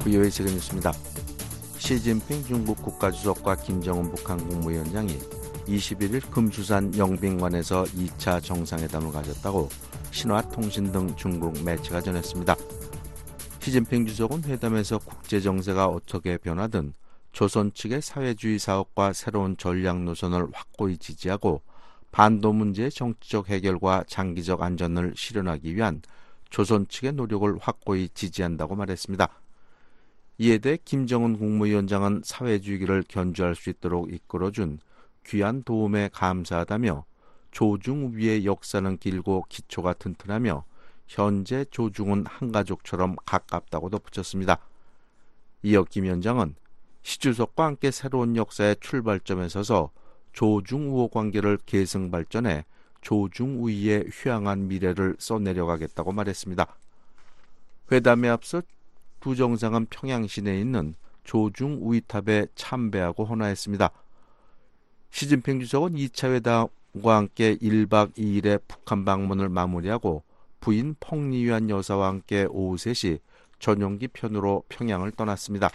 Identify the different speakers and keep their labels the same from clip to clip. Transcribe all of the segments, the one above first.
Speaker 1: VOA 세계 뉴스입니다. 시진핑 중국 국가주석과 김정은 북한 국무위원장이 21일 금수산 영빈관에서 2차 정상회담을 가졌다고 신화통신 등 중국 매체가 전했습니다. 시진핑 주석은 회담에서 국제정세가 어떻게 변하든 조선 측의 사회주의 사업과 새로운 전략 노선을 확고히 지지하고 반도 문제의 정치적 해결과 장기적 안전을 실현하기 위한 조선 측의 노력을 확고히 지지한다고 말했습니다. 이에 대해 김정은 국무위원장은 사회주의를 견주할 수 있도록 이끌어준 귀한 도움에 감사하다며 조중우위의 역사는 길고 기초가 튼튼하며 현재 조중은 한 가족처럼 가깝다고 덧붙였습니다. 이어 김 위원장은 시 주석과 함께 새로운 역사의 출발점에 서서 조중우호 관계를 계승 발전해 조중우위의 휴양한 미래를 써내려가겠다고 말했습니다. 회담에 앞서 두 정상은 평양 시내에 있는 조중우위탑에 참배하고 헌화했습니다. 시진핑 주석은 2차 회담과 함께 1박 2일의 북한 방문을 마무리하고 부인 펑리유한 여사와 함께 오후 3시 전용기 편으로 평양을 떠났습니다.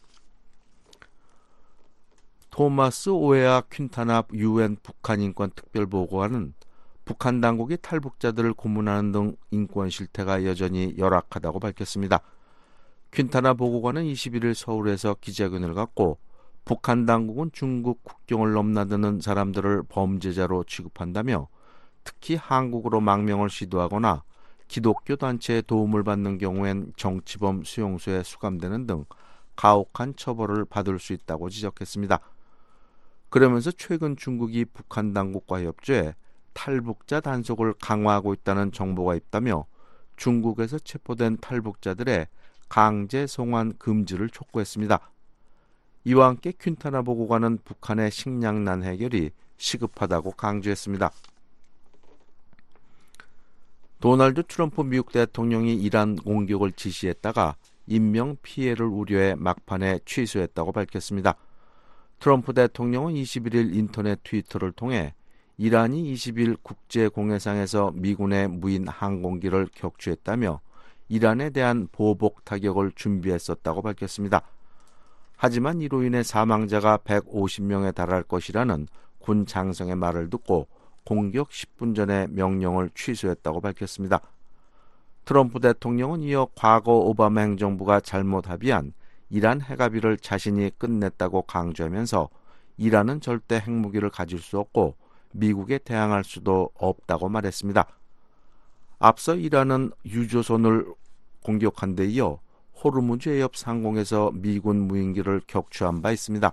Speaker 1: 토마스 오에아 퀸타나 UN 북한 인권 특별보고관은 북한 당국이 탈북자들을 고문하는 등 인권 실태가 여전히 열악하다고 밝혔습니다. 퀸타나 보고관은 21일 서울에서 기자회견을 갖고 북한 당국은 중국 국경을 넘나드는 사람들을 범죄자로 취급한다며 특히 한국으로 망명을 시도하거나 기독교 단체의 도움을 받는 경우엔 정치범 수용소에 수감되는 등 가혹한 처벌을 받을 수 있다고 지적했습니다. 그러면서 최근 중국이 북한 당국과 협조해 탈북자 단속을 강화하고 있다는 정보가 있다며 중국에서 체포된 탈북자들의 강제 송환 금지를 촉구했습니다. 이와 함께 퀸타나 보고관은 북한의 식량난 해결이 시급하다고 강조했습니다. 도널드 트럼프 미국 대통령이 이란 공격을 지시했다가 인명 피해를 우려해 막판에 취소했다고 밝혔습니다. 트럼프 대통령은 21일 인터넷 트위터를 통해 이란이 20일 국제공해상에서 미군의 무인 항공기를 격추했다며 이란에 대한 보복 타격을 준비했었다고 밝혔습니다. 하지만 이로 인해 사망자가 150명에 달할 것이라는 군 장성의 말을 듣고 공격 10분 전에 명령을 취소했다고 밝혔습니다. 트럼프 대통령은 이어 과거 오바마 행정부가 잘못 합의한 이란 핵합의를 자신이 끝냈다고 강조하면서 이란은 절대 핵무기를 가질 수 없고 미국에 대항할 수도 없다고 말했습니다. 앞서 이란은 유조선을 공격한 데 이어 호르무즈 해협 상공에서 미군 무인기를 격추한 바 있습니다.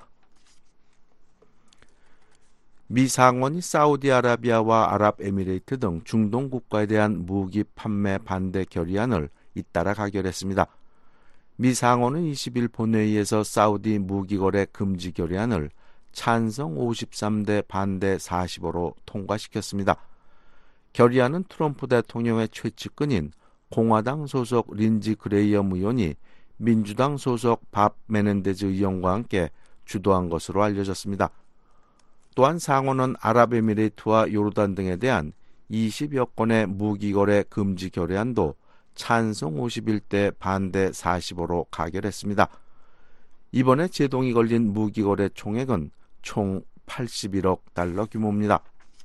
Speaker 1: 미 상원이 사우디아라비아와 아랍에미레이트 등 중동 국가에 대한 무기 판매 반대 결의안을 잇따라 가결했습니다. 미 상원은 20일 본회의에서 사우디 무기 거래 금지 결의안을 찬성 53대 반대 45로 통과시켰습니다. 결의안은 트럼프 대통령의 최측근인 공화당 소속 린지 그레이엄 의원이 민주당 소속 밥 메넨데즈 의원과 함께 주도한 것으로 알려졌습니다. 또한 상원은 아랍에미레이트와 요르단 등에 대한 20여 건의 무기거래 금지 결의안도 찬성 51대 반대 45로 가결했습니다. 이번에 제동이 걸린 무기거래 총액은 총 81억 달러 규모입니다.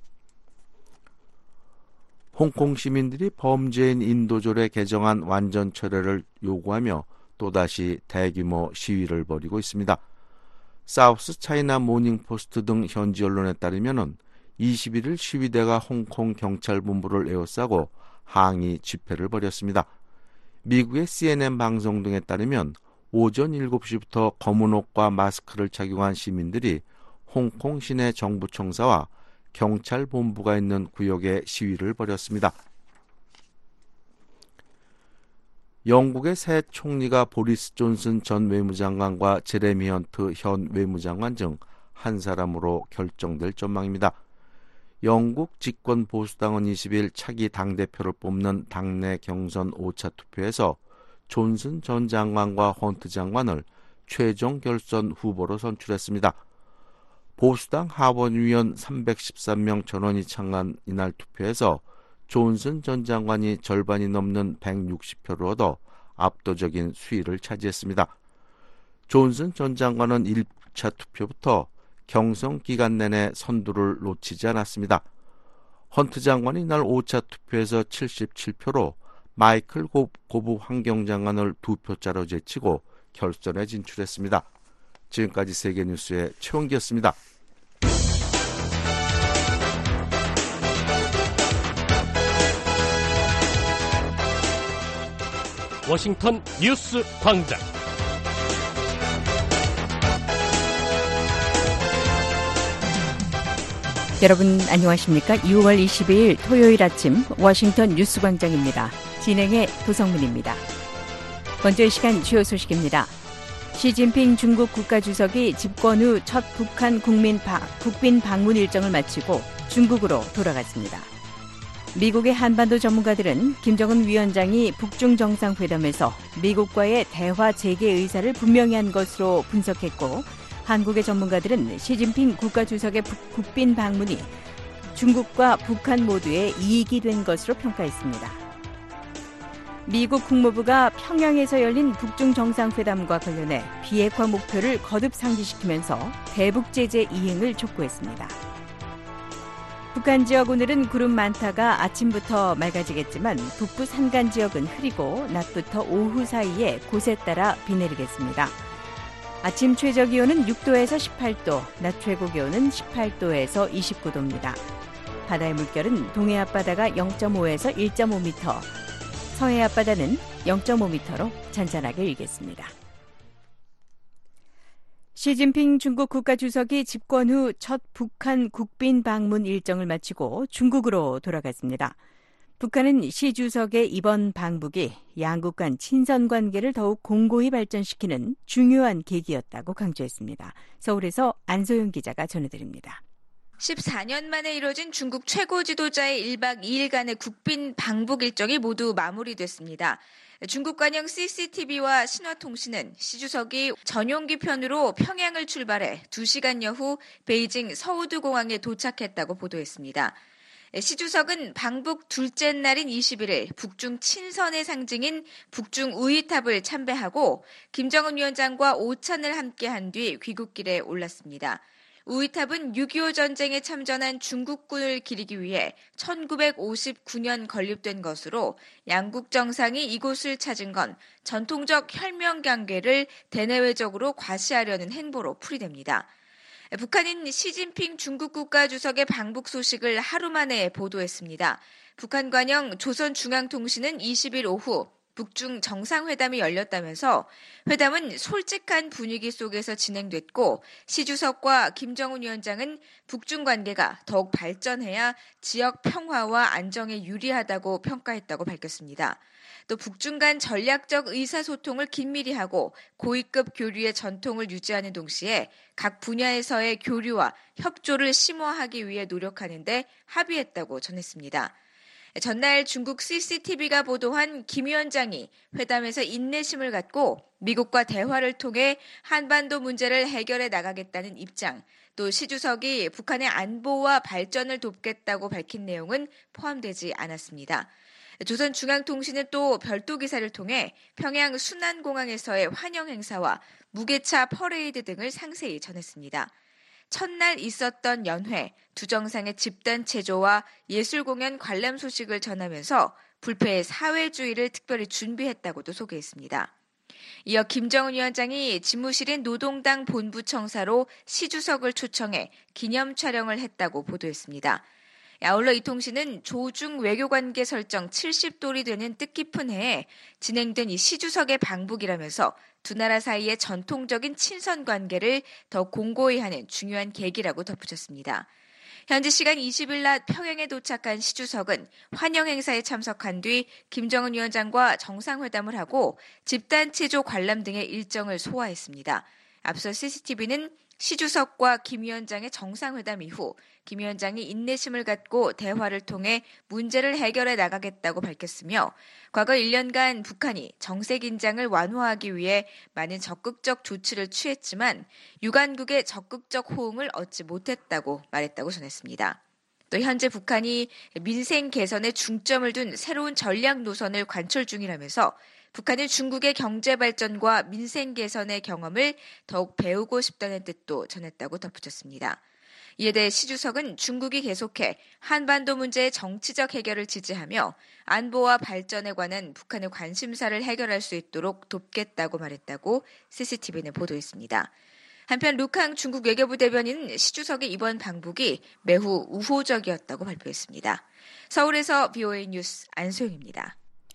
Speaker 1: 홍콩 시민들이 범죄인 인도졸에 개정한 완전 철회를 요구하며 또다시 대규모 시위를 벌이고 있습니다. 사우스 차이나 모닝포스트 등 현지 언론에 따르면 21일 시위대가 홍콩 경찰본부를 에워싸고 항의 집회를 벌였습니다. 미국의 CNN 방송 등에 따르면 오전 7시부터 검은 옷과 마스크를 착용한 시민들이 홍콩 시내 정부청사와 경찰본부가 있는 구역에 시위를 벌였습니다. 영국의 새 총리가 보리스 존슨 전 외무장관과 제레미 헌트 현 외무장관 중 한 사람으로 결정될 전망입니다. 영국 집권 보수당은 20일 차기 당대표를 뽑는 당내 경선 5차 투표에서 존슨 전 장관과 헌트 장관을 최종 결선 후보로 선출했습니다. 보수당 하원의원 313명 전원이 참가한 이날 투표에서 존슨 전 장관이 절반이 넘는 160표를 얻어 압도적인 수위를 차지했습니다. 존슨 전 장관은 1차 투표부터 경선 기간 내내 선두를 놓치지 않았습니다. 헌트 장관이 이날 5차 투표에서 77표로 마이클 고브 환경장관을 2표차로 제치고 결선에 진출했습니다. 지금까지 세계뉴스의 최원기였습니다.
Speaker 2: 워싱턴 뉴스 광장.
Speaker 3: 여러분 안녕하십니까? 6월 22일 토요일 아침 워싱턴 뉴스 광장입니다. 진행의 도성문입니다. 먼저 이 시간 주요 소식입니다. 시진핑 중국 국가주석이 집권 후 첫 북한 국빈 방문 일정을 마치고 중국으로 돌아갔습니다. 미국의 한반도 전문가들은 김정은 위원장이 북중 정상회담에서 미국과의 대화 재개 의사를 분명히 한 것으로 분석했고, 한국의 전문가들은 시진핑 국가주석의 국빈 방문이 중국과 북한 모두에 이익이 된 것으로 평가했습니다. 미국 국무부가 평양에서 열린 북중 정상회담과 관련해 비핵화 목표를 거듭 상기시키면서 대북 제재 이행을 촉구했습니다. 북한 지역 오늘은 구름 많다가 아침부터 맑아지겠지만 북부 산간 지역은 흐리고 낮부터 오후 사이에 곳에 따라 비 내리겠습니다. 아침 최저기온은 6도에서 18도, 낮 최고기온은 18도에서 29도입니다. 바다의 물결은 동해 앞바다가 0.5에서 1.5m, 서해 앞바다는 0.5m로 잔잔하게 일겠습니다. 시진핑 중국 국가주석이 집권 후 첫 북한 국빈 방문 일정을 마치고 중국으로 돌아갔습니다. 북한은 시 주석의 이번 방북이 양국 간 친선 관계를 더욱 공고히 발전시키는 중요한 계기였다고 강조했습니다. 서울에서 안소영 기자가 전해드립니다.
Speaker 4: 14년 만에 이뤄진 중국 최고 지도자의 1박 2일간의 국빈 방북 일정이 모두 마무리됐습니다. 중국 관영 CCTV와 신화통신은 시 주석이 전용기 편으로 평양을 출발해 2시간여 후 베이징 서우드 공항에 도착했다고 보도했습니다. 시 주석은 방북 둘째 날인 21일 북중 친선의 상징인 북중 우이탑을 참배하고 김정은 위원장과 오찬을 함께한 뒤 귀국길에 올랐습니다. 우이탑은 6.25 전쟁에 참전한 중국군을 기리기 위해 1959년 건립된 것으로 양국 정상이 이곳을 찾은 건 전통적 혈명 관계를 대내외적으로 과시하려는 행보로 풀이됩니다. 북한은 시진핑 중국 국가주석의 방북 소식을 하루 만에 보도했습니다. 북한 관영 조선중앙통신은 20일 오후 북중 정상회담이 열렸다면서 회담은 솔직한 분위기 속에서 진행됐고 시 주석과 김정은 위원장은 북중 관계가 더욱 발전해야 지역 평화와 안정에 유리하다고 평가했다고 밝혔습니다. 또 북중 간 전략적 의사소통을 긴밀히 하고 고위급 교류의 전통을 유지하는 동시에 각 분야에서의 교류와 협조를 심화하기 위해 노력하는 데 합의했다고 전했습니다. 전날 중국 CCTV가 보도한 김 위원장이 회담에서 인내심을 갖고 미국과 대화를 통해 한반도 문제를 해결해 나가겠다는 입장, 또 시 주석이 북한의 안보와 발전을 돕겠다고 밝힌 내용은 포함되지 않았습니다. 조선중앙통신은 또 별도 기사를 통해 평양 순안공항에서의 환영 행사와 무게차 퍼레이드 등을 상세히 전했습니다. 첫날 있었던 연회, 두 정상의 집단 체조와 예술공연 관람 소식을 전하면서 불패의 사회주의를 특별히 준비했다고도 소개했습니다. 이어 김정은 위원장이 집무실인 노동당 본부청사로 시 주석을 초청해 기념 촬영을 했다고 보도했습니다. 아울러 이 통신은 조중 외교관계 설정 70돌이 되는 뜻깊은 해에 진행된 이 시 주석의 방북이라면서 두 나라 사이의 전통적인 친선 관계를 더 공고히 하는 중요한 계기라고 덧붙였습니다. 현지 시간 20일 낮 평양에 도착한 시 주석은 환영 행사에 참석한 뒤 김정은 위원장과 정상회담을 하고 집단 체조 관람 등의 일정을 소화했습니다. 앞서 CCTV는 시 주석과 김 위원장의 정상회담 이후 김 위원장이 인내심을 갖고 대화를 통해 문제를 해결해 나가겠다고 밝혔으며 과거 1년간 북한이 정세 긴장을 완화하기 위해 많은 적극적 조치를 취했지만 유관국의 적극적 호응을 얻지 못했다고 말했다고 전했습니다. 또 현재 북한이 민생 개선에 중점을 둔 새로운 전략 노선을 관철 중이라면서 북한은 중국의 경제 발전과 민생 개선의 경험을 더욱 배우고 싶다는 뜻도 전했다고 덧붙였습니다. 이에 대해 시 주석은 중국이 계속해 한반도 문제의 정치적 해결을 지지하며 안보와 발전에 관한 북한의 관심사를 해결할 수 있도록 돕겠다고 말했다고 CCTV는 보도했습니다. 한편 루캉 중국 외교부 대변인은 시 주석의 이번 방북이 매우 우호적이었다고 발표했습니다. 서울에서 VOA 뉴스 안소영입니다.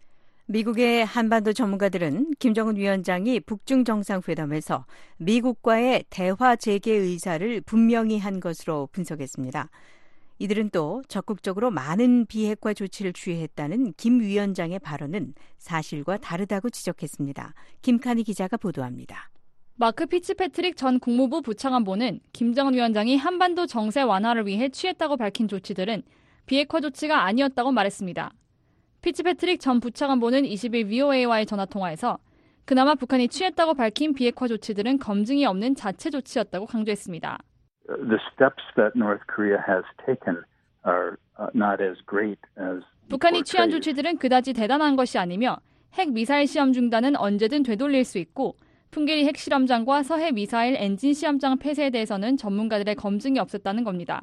Speaker 3: 미국의 한반도 전문가들은 김정은 위원장이 북중 정상회담에서 미국과의 대화 재개 의사를 분명히 한 것으로 분석했습니다. 이들은 또 적극적으로 많은 비핵화 조치를 취했다는 김 위원장의 발언은 사실과 다르다고 지적했습니다. 김칸희 기자가 보도합니다.
Speaker 5: 마크 피츠패트릭 전 국무부 부차관보는 김정은 위원장이 한반도 정세 완화를 위해 취했다고 밝힌 조치들은 비핵화 조치가 아니었다고 말했습니다. 피츠패트릭 전 부차관보는 20일 VOA와의 전화통화에서 그나마 북한이 취했다고 밝힌 비핵화 조치들은 검증이 없는 자체 조치였다고 강조했습니다.
Speaker 6: The steps that North Korea has taken are not as great as
Speaker 5: 북한이 취한 조치들은 그다지 대단한 것이 아니며 핵 미사일 시험 중단은 언제든 되돌릴 수 있고 풍계리 핵실험장과 서해 미사일 엔진 시험장 폐쇄에 대해서는 전문가들의 검증이 없었다는 겁니다.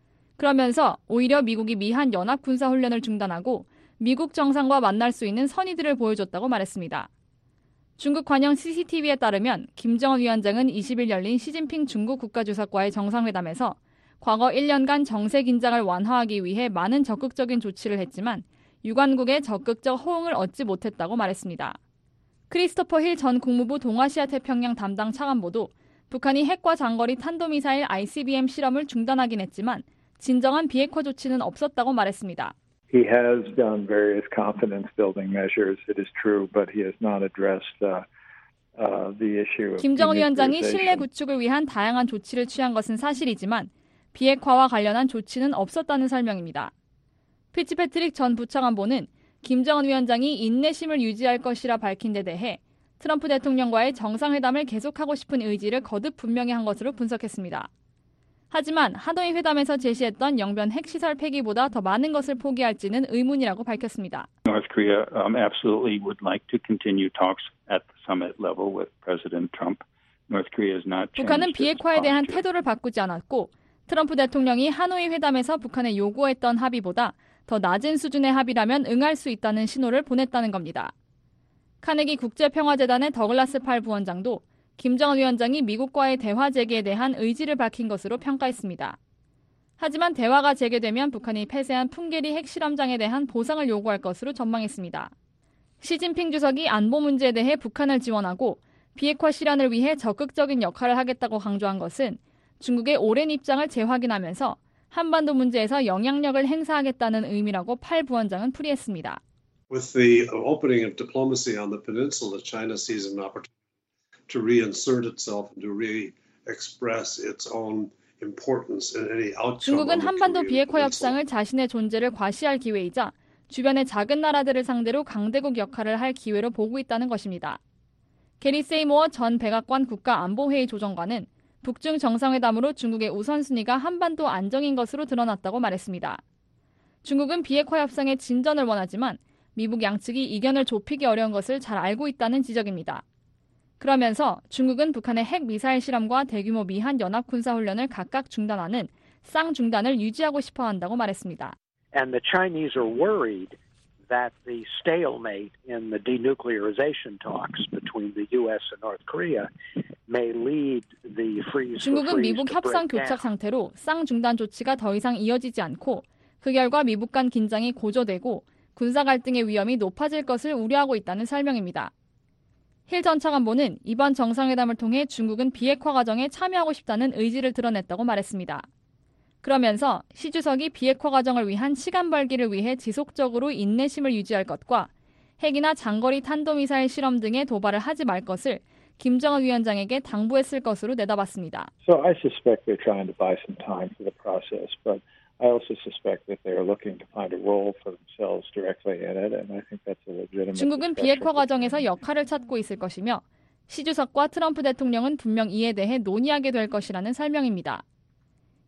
Speaker 5: 그러면서 오히려 미국이 미한 연합 군사훈련을 중단하고 미국 정상과 만날 수 있는 선의들을 보여줬다고 말했습니다. 중국 관영 CCTV에 따르면 김정은 위원장은 20일 열린 시진핑 중국 국가주석과의 정상회담에서 과거 1년간 정세 긴장을 완화하기 위해 많은 적극적인 조치를 했지만 유관국의 적극적 호응을 얻지 못했다고 말했습니다. 크리스토퍼 힐 전 국무부 동아시아 태평양 담당 차관보도 북한이 핵과 장거리 탄도미사일 ICBM 실험을 중단하긴 했지만 진정한 비핵화 조치는 없었다고 말했습니다.
Speaker 6: He has done various confidence building measures, it is true, but he has not addressed the issue of
Speaker 5: 김정은 위원장이 신뢰 구축을 위한 다양한 조치를 취한 것은 사실이지만 비핵화와 관련한 조치는 없었다는 설명입니다. 피츠패트릭 전 부차관보는 김정은 위원장이 인내심을 유지할 것이라 밝힌 데 대해 트럼프 대통령과의 정상회담을 계속하고 싶은 의지를 거듭 분명히 한 것으로 분석했습니다. 하지만 하노이 회담에서 제시했던 영변 핵시설 폐기보다 더 많은 것을 포기할지는 의문이라고 밝혔습니다.
Speaker 6: North Korea absolutely would like to continue talks at the summit level with President Trump. North Korea has not changed.
Speaker 5: 북한은 비핵화에 대한 태도를 바꾸지 않았고 트럼프 대통령이 하노이 회담에서 북한에 요구했던 합의보다 더 낮은 수준의 합의라면 응할 수 있다는 신호를 보냈다는 겁니다. 카네기 국제평화재단의 더글라스 팔 부원장도 김정은 위원장이 미국과의 대화 재개에 대한 의지를 밝힌 것으로 평가했습니다. 하지만 대화가 재개되면 북한이 폐쇄한 풍계리 핵실험장에 대한 보상을 요구할 것으로 전망했습니다. 시진핑 주석이 안보 문제에 대해 북한을 지원하고 비핵화 실현을 위해 적극적인 역할을 하겠다고 강조한 것은 중국의 오랜 입장을 재확인하면서 한반도 문제에서 영향력을 행사하겠다는 의미라고 팔 부원장은 풀이했습니다.
Speaker 7: With the opening of diplomacy on the peninsula, China sees an opportunity to reinsert itself and to re-express its own importance in any outcome.
Speaker 5: 중국은 한반도 비핵화 협상을 자신의 존재를 과시할 기회이자 주변의 작은 나라들을 상대로 강대국 역할을 할 기회로 보고 있다는 것입니다. 게리 세이모어 전 백악관 국가안보회의 조정관은 북중 정상회담으로 중국의 우선순위가 한반도 안정인 것으로 드러났다고 말했습니다. 중국은 비핵화 협상의 진전을 원하지만 미국 양측이 이견을 좁히기 어려운 것을 잘 알고 있다는 지적입니다. 그러면서 중국은 북한의 핵 미사일 실험과 대규모 미한 연합 군사훈련을 각각 중단하는 쌍중단을 유지하고 싶어 한다고 말했습니다.
Speaker 8: And the Chinese are worried that the stalemate in the denuclearization talks between the U.S. and North Korea may lead the freeze.
Speaker 5: 중국은 미국 협상 교착 상태로 쌍중단 조치가 더 이상 이어지지 않고 그 결과 미국 간 긴장이 고조되고 군사 갈등의 위험이 높아질 것을 우려하고 있다는 설명입니다. 힐 전 차관보는 이번 정상회담을 통해 중국은 비핵화 과정에 참여하고 싶다는 의지를 드러냈다고 말했습니다. 그러면서 시 주석이 비핵화 과정을 위한 시간 벌기를 위해 지속적으로 인내심을 유지할 것과 핵이나 장거리 탄도미사일 실험 등의 도발을 하지 말 것을 김정은 위원장에게 당부했을 것으로 내다봤습니다.
Speaker 6: So I suspect they're trying to buy some time for the process, but I also suspect that they are looking to find a role for themselves directly in it, and I think that's a legitimate.
Speaker 5: 중국은 비핵화 과정에서 역할을 찾고 있을 것이며 시 주석과 트럼프 대통령은 분명 이에 대해 논의하게 될 것이라는 설명입니다.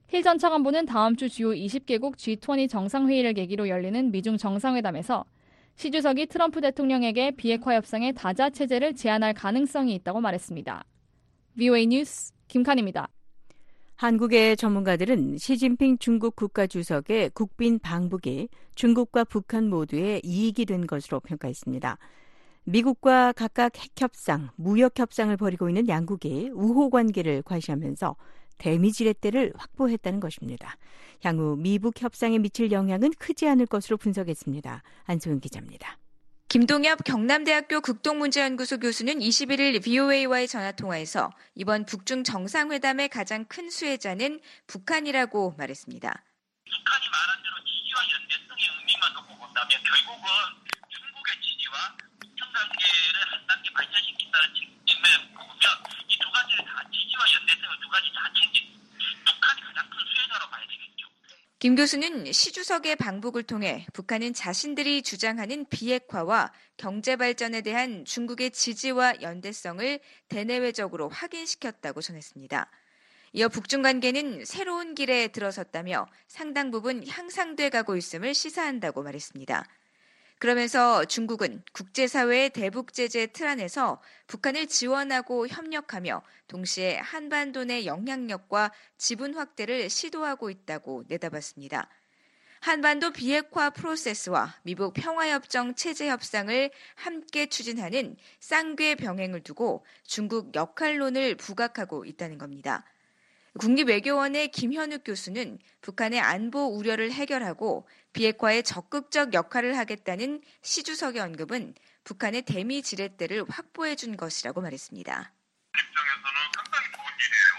Speaker 5: 힐 전 차관보는 다음 주 주요 20개국 G20 정상회의를 계기로 열리는 미중 정상회담에서 시 주석이 트럼프 대통령에게 비핵화 협상의 다자 체제를 제안할 가능성이 있다고 말했습니다. VOA 뉴스 김칸입니다.
Speaker 3: 한국의 전문가들은 시진핑 중국 국가주석의 국빈 방북이 중국과 북한 모두에 이익이 된 것으로 평가했습니다. 미국과 각각 핵협상, 무역협상을 벌이고 있는 양국이 우호관계를 과시하면서 대미지렛대를 확보했다는 것입니다. 향후 미북 협상에 미칠 영향은 크지 않을 것으로 분석했습니다. 안소영 기자입니다.
Speaker 4: 김동엽 경남대학교 국동문제연구소 교수는 21일 VOA와의 전화통화에서 이번 북중 정상회담의 가장 큰 수혜자는 북한이라고 말했습니다.
Speaker 9: 북한이 말한 대로 지지와 연대성의 의미만 놓고 본다면 결국은 중국의 지지와 평단계를 한 단계 발전시킨다는 측면에 보면 이 두 가지를 다 지지와 연대성을 두 가지 다 챙긴 북한이 가장 큰 수혜자로 봐야 되겠죠.
Speaker 4: 김 교수는 시 주석의 방북을 통해 북한은 자신들이 주장하는 비핵화와 경제 발전에 대한 중국의 지지와 연대성을 대내외적으로 확인시켰다고 전했습니다. 이어 북중 관계는 새로운 길에 들어섰다며 상당 부분 향상돼 가고 있음을 시사한다고 말했습니다. 그러면서 중국은 국제사회의 대북 제재 틀 안에서 북한을 지원하고 협력하며 동시에 한반도 내 영향력과 지분 확대를 시도하고 있다고 내다봤습니다. 한반도 비핵화 프로세스와 미북 평화협정 체제 협상을 함께 추진하는 쌍궤 병행을 두고 중국 역할론을 부각하고 있다는 겁니다. 국립외교원의 김현욱 교수는 북한의 안보 우려를 해결하고 비핵화에 적극적 역할을 하겠다는 시 주석의 언급은 북한의 대미 지렛대를 확보해 준 것이라고 말했습니다.
Speaker 9: 입장에서는 상당히 좋은 일이에요.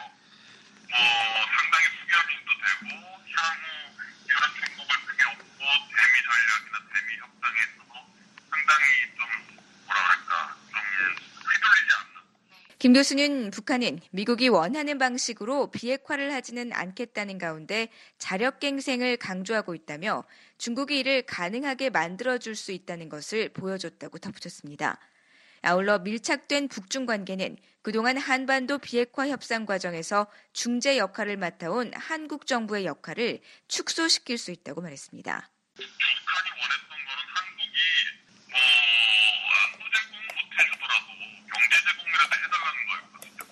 Speaker 9: 상당히 수비하기도 되고 향후 이런 중국을 크게 없고 대미 전략이나 대미 협상에서도 상당히 좀 휘둘리지 않는.
Speaker 4: 김 교수는 북한은 미국이 원하는 방식으로 비핵화를 하지는 않겠다는 가운데 자력갱생을 강조하고 있다며 중국이 이를 가능하게 만들어줄 수 있다는 것을 보여줬다고 덧붙였습니다. 아울러 밀착된 북중 관계는 그동안 한반도 비핵화 협상 과정에서 중재 역할을 맡아온 한국 정부의 역할을 축소시킬 수 있다고 말했습니다.
Speaker 9: 북한이 원했던 거는 한국이 안보 제공 못해주더라도 경제 제공이라도 해달라는 거였거든요.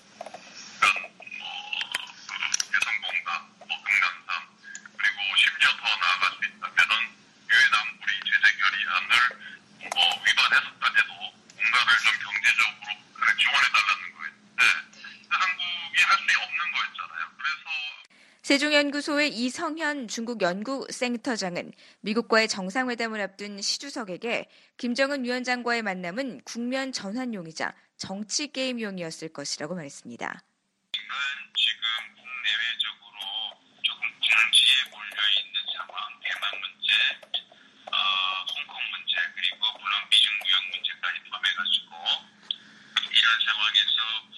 Speaker 9: 개성공단, 금강산, 그리고 심지어 더 나아갈 수 있다면은 유엔 안보리 제재 결의안을 위반했었다해도 뭔가를 좀 경제적으로 지원해달라는 거였는데 한국이 할 수 없는 거였잖아요. 그래서
Speaker 4: 세종연구소의 이성현 중국 연구센터장은 미국과의 정상회담을 앞둔 시 주석에게 김정은 위원장과의 만남은 국면 전환용이자 정치 게임용이었을 것이라고 말했습니다.
Speaker 9: 지금 국내외적으로 조금 궁지에 몰려있는 상황, 대만 문제, 홍콩 문제, 그리고 물론 미중 무역 문제까지 포함해가지고 이런 상황에서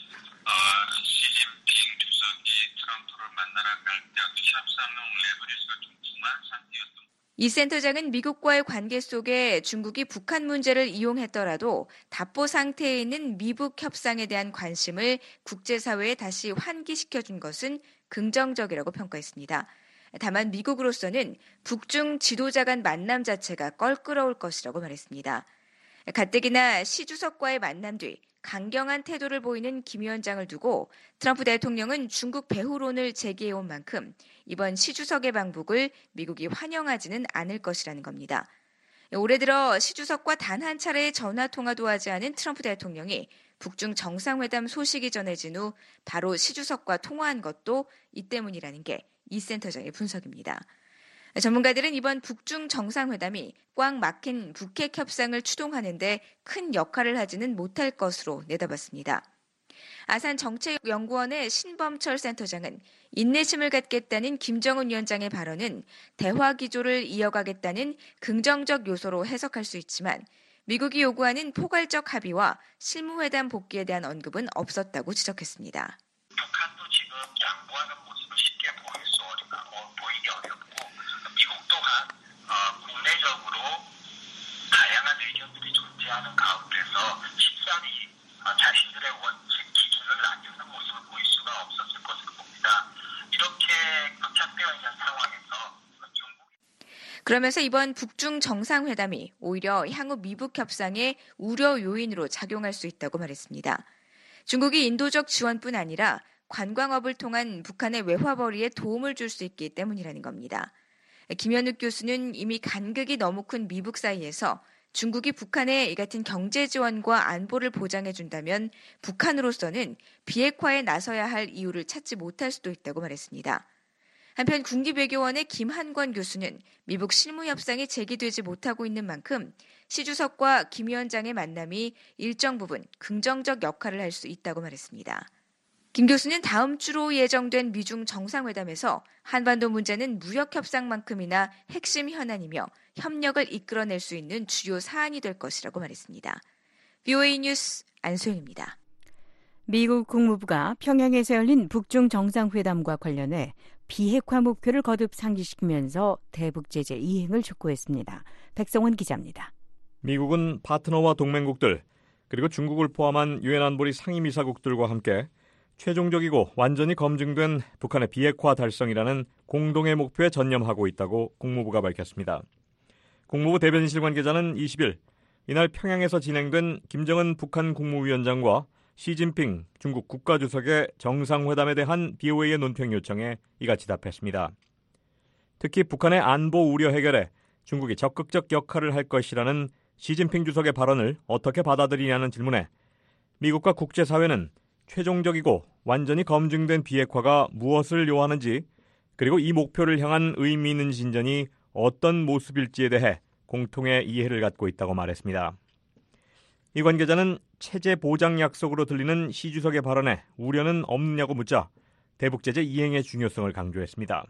Speaker 9: 시진핑 주석이 트럼프를 만나러 갈 때 협상용 레버리지가 좀 tum한 상태였던.
Speaker 4: 이 센터장은 미국과의 관계 속에 중국이 북한 문제를 이용했더라도 답보 상태에 있는 미북 협상에 대한 관심을 국제사회에 다시 환기시켜준 것은 긍정적이라고 평가했습니다. 다만 미국으로서는 북중 지도자 간 만남 자체가 껄끄러울 것이라고 말했습니다. 가뜩이나 시 주석과의 만남 뒤 강경한 태도를 보이는 김 위원장을 두고 트럼프 대통령은 중국 배후론을 제기해온 만큼 이번 시 주석의 방북을 미국이 환영하지는 않을 것이라는 겁니다. 올해 들어 시 주석과 단 한 차례의 전화통화도 하지 않은 트럼프 대통령이 북중 정상회담 소식이 전해진 후 바로 시 주석과 통화한 것도 이 때문이라는 게 이 센터장의 분석입니다. 전문가들은 이번 북중 정상회담이 꽉 막힌 북핵 협상을 추동하는 데 큰 역할을 하지는 못할 것으로 내다봤습니다. 아산정책연구원의 신범철 센터장은 인내심을 갖겠다는 김정은 위원장의 발언은 대화 기조를 이어가겠다는 긍정적 요소로 해석할 수 있지만 미국이 요구하는 포괄적 합의와 실무회담 복귀에 대한 언급은 없었다고 지적했습니다.
Speaker 9: 북한도 지금 양보하는 모습을 쉽게 보이기 어렵고 미국 또한 국내적으로 다양한 의견들이 존재하는 가운데서 쉽사리 자신들의 원칙 기준을 남기는 모습을 보일 수가 없었을 것으로 봅니다. 이렇게 극착된
Speaker 4: 그러면서 이번 북중 정상회담이 오히려 향후 미북 협상의 우려 요인으로 작용할 수 있다고 말했습니다. 중국이 인도적 지원뿐 아니라 관광업을 통한 북한의 외화벌이에 도움을 줄 수 있기 때문이라는 겁니다. 김현욱 교수는 이미 간극이 너무 큰 미북 사이에서 중국이 북한에 이 같은 경제 지원과 안보를 보장해 준다면 북한으로서는 비핵화에 나서야 할 이유를 찾지 못할 수도 있다고 말했습니다. 한편 국립외교원의 김한권 교수는 미북 실무협상이 제기되지 못하고 있는 만큼 시 주석과 김 위원장의 만남이 일정 부분 긍정적 역할을 할 수 있다고 말했습니다. 김 교수는 다음 주로 예정된 미중 정상회담에서 한반도 문제는 무역협상만큼이나 핵심 현안이며 협력을 이끌어낼 수 있는 주요 사안이 될 것이라고 말했습니다. VOA 뉴스 안소영입니다.
Speaker 3: 미국 국무부가 평양에서 열린 북중 정상회담과 관련해 비핵화 목표를 거듭 상기시키면서 대북 제재 이행을 촉구했습니다. 백성원 기자입니다.
Speaker 10: 미국은 파트너와 동맹국들 그리고 중국을 포함한 유엔 안보리 상임이사국들과 함께 최종적이고 완전히 검증된 북한의 비핵화 달성이라는 공동의 목표에 전념하고 있다고 국무부가 밝혔습니다. 국무부 대변인실 관계자는 20일 이날 평양에서 진행된 김정은 북한 국무위원장과 시진핑 중국 국가주석의 정상회담에 대한 BOA의 논평 요청에 이같이 답했습니다. 특히 북한의 안보 우려 해결에 중국이 적극적 역할을 할 것이라는 시진핑 주석의 발언을 어떻게 받아들이냐는 질문에 미국과 국제사회는 최종적이고 완전히 검증된 비핵화가 무엇을 요하는지 그리고 이 목표를 향한 의미 있는 진전이 어떤 모습일지에 대해 공통의 이해를 갖고 있다고 말했습니다. 이 관계자는 체제 보장 약속으로 들리는 시 주석의 발언에 우려는 없느냐고 묻자 대북제재 이행의 중요성을 강조했습니다.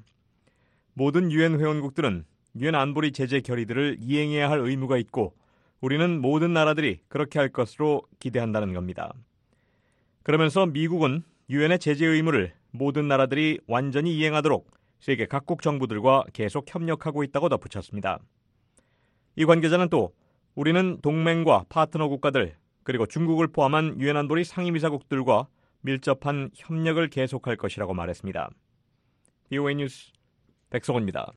Speaker 10: 모든 유엔 회원국들은 유엔 안보리 제재 결의들을 이행해야 할 의무가 있고 우리는 모든 나라들이 그렇게 할 것으로 기대한다는 겁니다. 그러면서 미국은 유엔의 제재 의무를 모든 나라들이 완전히 이행하도록 세계 각국 정부들과 계속 협력하고 있다고 덧붙였습니다. 이 관계자는 또 우리는 동맹과 파트너 국가들 그리고 중국을 포함한 유엔 안보리 상임이사국들과 밀접한 협력을 계속할 것이라고 말했습니다. BOA 뉴스 백성원입니다.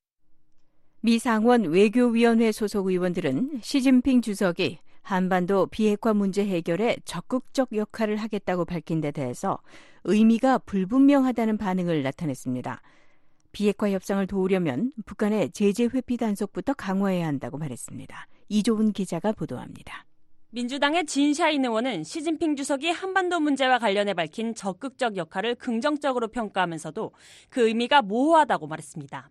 Speaker 3: 미 상원 외교위원회 소속 의원들은 시진핑 주석이 한반도 비핵화 문제 해결에 적극적 역할을 하겠다고 밝힌 데 대해서 의미가 불분명하다는 반응을 나타냈습니다. 비핵화 협상을 도우려면 북한의 제재 회피 단속부터 강화해야 한다고 말했습니다. 이조은 기자가 보도합니다.
Speaker 11: 민주당의 진샤인 의원은 시진핑 주석이 한반도 문제와 관련해 밝힌 적극적 역할을 긍정적으로 평가하면서도 그 의미가 모호하다고 말했습니다.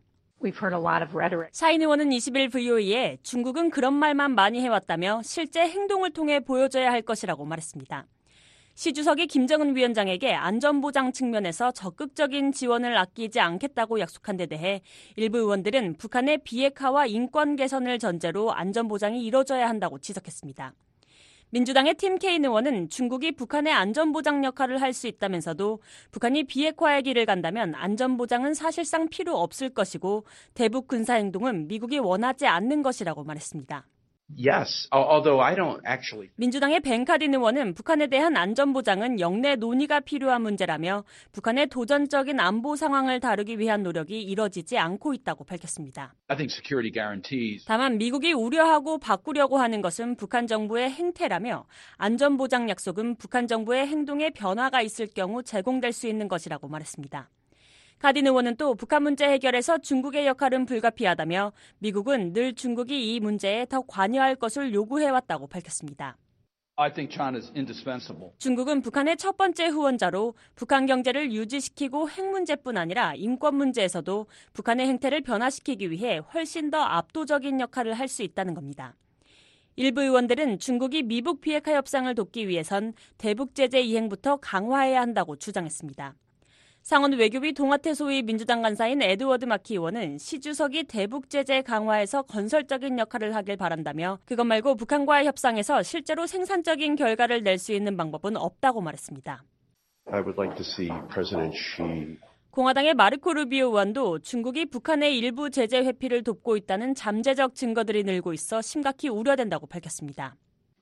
Speaker 11: 샤인 의원은 20일 VOA에 중국은 그런 말만 많이 해왔다며 실제 행동을 통해 보여줘야 할 것이라고 말했습니다. 시 주석이 김정은 위원장에게 안전보장 측면에서 적극적인 지원을 아끼지 않겠다고 약속한 데 대해 일부 의원들은 북한의 비핵화와 인권 개선을 전제로 안전보장이 이뤄져야 한다고 지적했습니다. 민주당의 팀 케인 의원은 중국이 북한의 안전보장 역할을 할 수 있다면서도 북한이 비핵화의 길을 간다면 안전보장은 사실상 필요 없을 것이고 대북 군사행동은 미국이 원하지 않는 것이라고 말했습니다.
Speaker 12: Yes, although I don't actually.
Speaker 11: 민주당의 벤 카딘 의원은 북한에 대한 안전보장은 영내 논의가 필요한 문제라며 북한의 도전적인 안보 상황을 다루기 위한 노력이 이뤄지지 않고 있다고 밝혔습니다.
Speaker 12: I think security guarantees.
Speaker 11: 다만 미국이 우려하고 바꾸려고 하는 것은 북한 정부의 행태라며 안전보장 약속은 북한 정부의 행동에 변화가 있을 경우 제공될 수 있는 것이라고 말했습니다. 카딘 의원은 또 북한 문제 해결에서 중국의 역할은 불가피하다며 미국은 늘 중국이 이 문제에 더 관여할 것을 요구해왔다고 밝혔습니다.
Speaker 12: I think China is indispensable.
Speaker 11: 중국은 북한의 첫 번째 후원자로 북한 경제를 유지시키고 핵 문제뿐 아니라 인권 문제에서도 북한의 행태를 변화시키기 위해 훨씬 더 압도적인 역할을 할 수 있다는 겁니다. 일부 의원들은 중국이 미북 비핵화 협상을 돕기 위해선 대북 제재 이행부터 강화해야 한다고 주장했습니다. 상원 외교비 동아태 소위 민주당 간사인 에드워드 마키 의원은 시 주석이 대북 제재 강화에서 건설적인 역할을 하길 바란다며 그것 말고 북한과의 협상에서 실제로 생산적인 결과를 낼 수 있는 방법은 없다고 말했습니다.
Speaker 13: I would like to see President Xi.
Speaker 11: 공화당의 마르코 루비오 의원도 중국이 북한의 일부 제재 회피를 돕고 있다는 잠재적 증거들이 늘고 있어 심각히 우려된다고 밝혔습니다.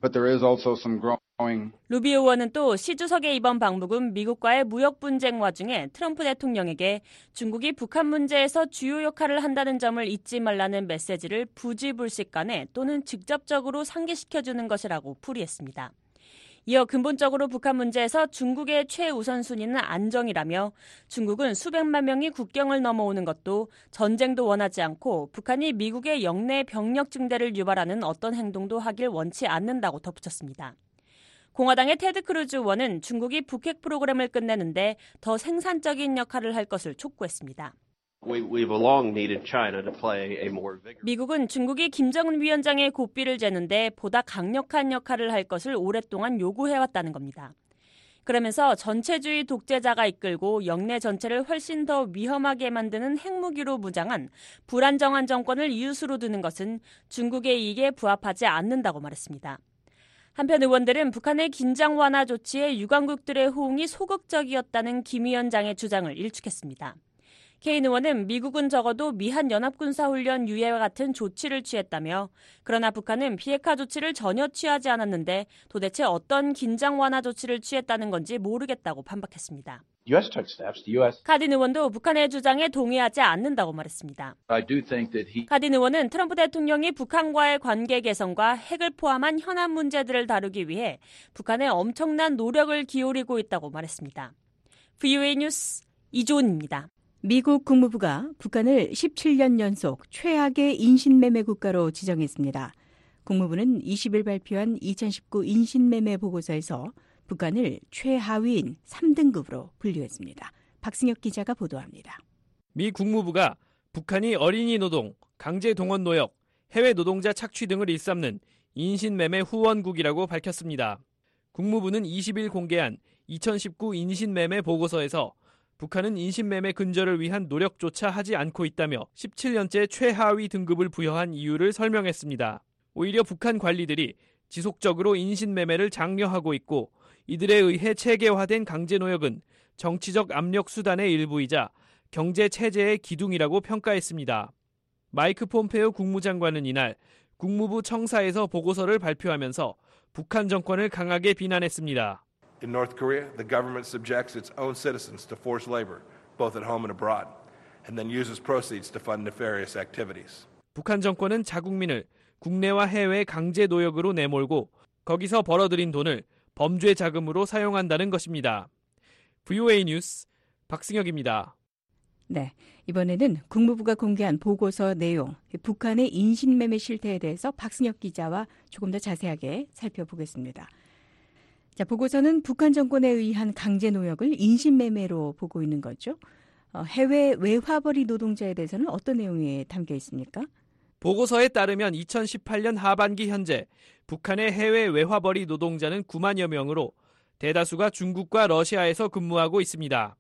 Speaker 12: But there is also some growing.
Speaker 11: 루비오 의원은 또 시 주석의 이번 방문은 미국과의 무역 분쟁 와중에 트럼프 대통령에게 중국이 북한 문제에서 주요 역할을 한다는 점을 잊지 말라는 메시지를 부지불식간에 또는 직접적으로 상기시켜주는 것이라고 풀이했습니다. 이어 근본적으로 북한 문제에서 중국의 최우선순위는 안정이라며 중국은 수백만 명이 국경을 넘어오는 것도 전쟁도 원하지 않고 북한이 미국의 영내 병력 증대를 유발하는 어떤 행동도 하길 원치 않는다고 덧붙였습니다. 공화당의 테드 크루즈 의원은 중국이 북핵 프로그램을 끝내는데 더 생산적인 역할을 할 것을 촉구했습니다. 미국은 중국이 김정은 위원장의 고삐를 재는데 보다 강력한 역할을 할 것을 오랫동안 요구해왔다는 겁니다. 그러면서 전체주의 독재자가 이끌고 영내 전체를 훨씬 더 위험하게 만드는 핵무기로 무장한 불안정한 정권을 이웃으로 두는 것은 중국의 이익에 부합하지 않는다고 말했습니다. 한편 의원들은 북한의 긴장 완화 조치에 유관국들의 호응이 소극적이었다는 김 위원장의 주장을 일축했습니다. 케인 의원은 미국은 적어도 미한 연합군사훈련 유예와 같은 조치를 취했다며 그러나 북한은 비핵화 조치를 전혀 취하지 않았는데 도대체 어떤 긴장 완화 조치를 취했다는 건지 모르겠다고 반박했습니다. 카딘 의원도 북한의 주장에 동의하지 않는다고 말했습니다. 카딘 의원은 트럼프 대통령이 북한과의 관계 개선과 핵을 포함한 현안 문제들을 다루기 위해 북한에 엄청난 노력을 기울이고 있다고 말했습니다. VOA 뉴스 이조은입니다.
Speaker 3: 미국 국무부가 북한을 17년 연속 최악의 인신매매 국가로 지정했습니다. 국무부는 20일 발표한 2019 인신매매 보고서에서 북한을 최하위인 3등급으로 분류했습니다. 박승혁 기자가 보도합니다.
Speaker 14: 미 국무부가 북한이 어린이 노동, 강제 동원 노역, 해외 노동자 착취 등을 일삼는 인신매매 후원국이라고 밝혔습니다. 국무부는 20일 공개한 2019 인신매매 보고서에서 북한은 인신매매 근절을 위한 노력조차 하지 않고 있다며 17년째 최하위 등급을 부여한 이유를 설명했습니다. 오히려 북한 관리들이 지속적으로 인신매매를 장려하고 있고 이들에 의해 체계화된 강제노역은 정치적 압력 수단의 일부이자 경제체제의 기둥이라고 평가했습니다. 마이크 폼페오 국무장관은 이날 국무부 청사에서 보고서를 발표하면서 북한 정권을 강하게 비난했습니다.
Speaker 15: In North Korea, the government subjects its own citizens to forced labor, both at home and abroad, and then uses proceeds to fund nefarious activities.
Speaker 14: 북한 정권은 자국민을 국내와 해외 강제 노역으로 내몰고 거기서 벌어들인 돈을 범죄 자금으로 사용한다는 것입니다. VOA 뉴스 박승혁입니다.
Speaker 3: 네, 이번에는 국무부가 공개한 보고서 내용, 북한의 인신매매 실태에 대해서 박승혁 기자와 조금 더 자세하게 살펴보겠습니다. 자, 보고서는 북한 정권에 의한 강제노역을 인신매매로 보고 있는 거죠. 해외 외화벌이 노동자에 대해서는 어떤 내용이 담겨 있습니까?
Speaker 14: 보고서에 따르면 2018년 하반기 현재 북한의 해외 외화벌이 노동자는 9만여 명으로 대다수가 중국과 러시아에서 근무하고 있습니다.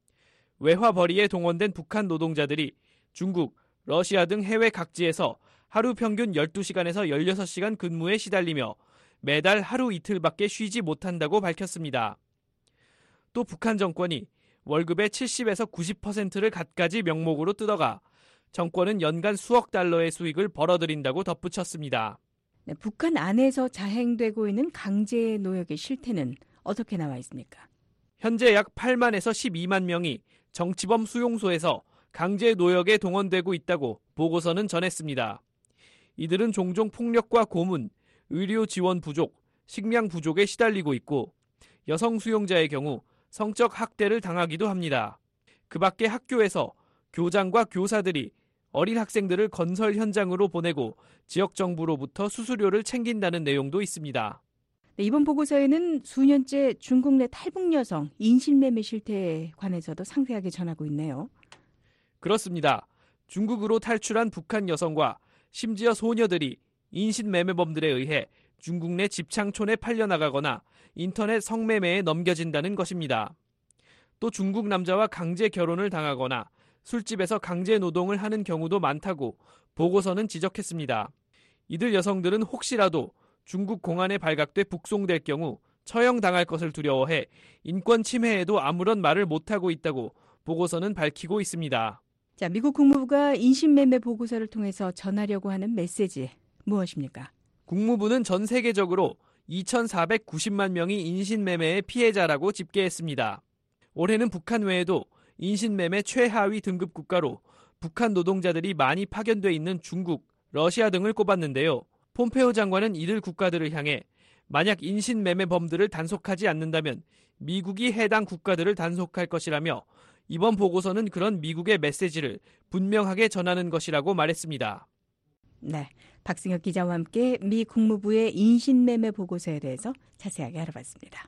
Speaker 14: 외화벌이에 동원된 북한 노동자들이 중국, 러시아 등 해외 각지에서 하루 평균 12시간에서 16시간 근무에 시달리며 매달 하루 이틀밖에 쉬지 못한다고 밝혔습니다. 또 북한 정권이 월급의 70에서 90%를 갖가지 명목으로 뜯어가 정권은 연간 수억 달러의 수익을 벌어들인다고 덧붙였습니다.
Speaker 3: 네, 북한 안에서 자행되고 있는 강제 노역의 실태는 어떻게 나와 있습니까?
Speaker 14: 현재 약 8만에서 12만 명이 정치범 수용소에서 강제 노역에 동원되고 있다고 보고서는 전했습니다. 이들은 종종 폭력과 고문, 의료 지원 부족, 식량 부족에 시달리고 있고 여성 수용자의 경우 성적 학대를 당하기도 합니다. 그 밖에 학교에서 교장과 교사들이 어린 학생들을 건설 현장으로 보내고 지역 정부로부터 수수료를 챙긴다는 내용도 있습니다.
Speaker 3: 네, 이번 보고서에는 수년째 중국 내 탈북 여성 인신매매 실태에 관해서도 상세하게 전하고 있네요.
Speaker 14: 그렇습니다. 중국으로 탈출한 북한 여성과 심지어 소녀들이 인신매매범들에 의해 중국 내 집창촌에 팔려나가거나 인터넷 성매매에 넘겨진다는 것입니다. 또 중국 남자와 강제 결혼을 당하거나 술집에서 강제 노동을 하는 경우도 많다고 보고서는 지적했습니다. 이들 여성들은 혹시라도 중국 공안에 발각돼 북송될 경우 처형당할 것을 두려워해 인권 침해에도 아무런 말을 못하고 있다고 보고서는 밝히고 있습니다.
Speaker 3: 자, 미국 국무부가 인신매매 보고서를 통해서 전하려고 하는 메시지 무엇입니까?
Speaker 14: 국무부는 전 세계적으로 2,490만 명이 인신매매의 피해자라고 집계했습니다. 올해는 북한 외에도 인신매매 최하위 등급 국가로 북한 노동자들이 많이 파견돼 있는 중국, 러시아 등을 꼽았는데요. 폼페오 장관은 이들 국가들을 향해 만약 인신매매범들을 단속하지 않는다면 미국이 해당 국가들을 단속할 것이라며 이번 보고서는 그런 미국의 메시지를 분명하게 전하는 것이라고 말했습니다.
Speaker 3: 네, 박승혁 기자와 함께 미 국무부의 인신매매 보고서에 대해서 자세하게 알아봤습니다.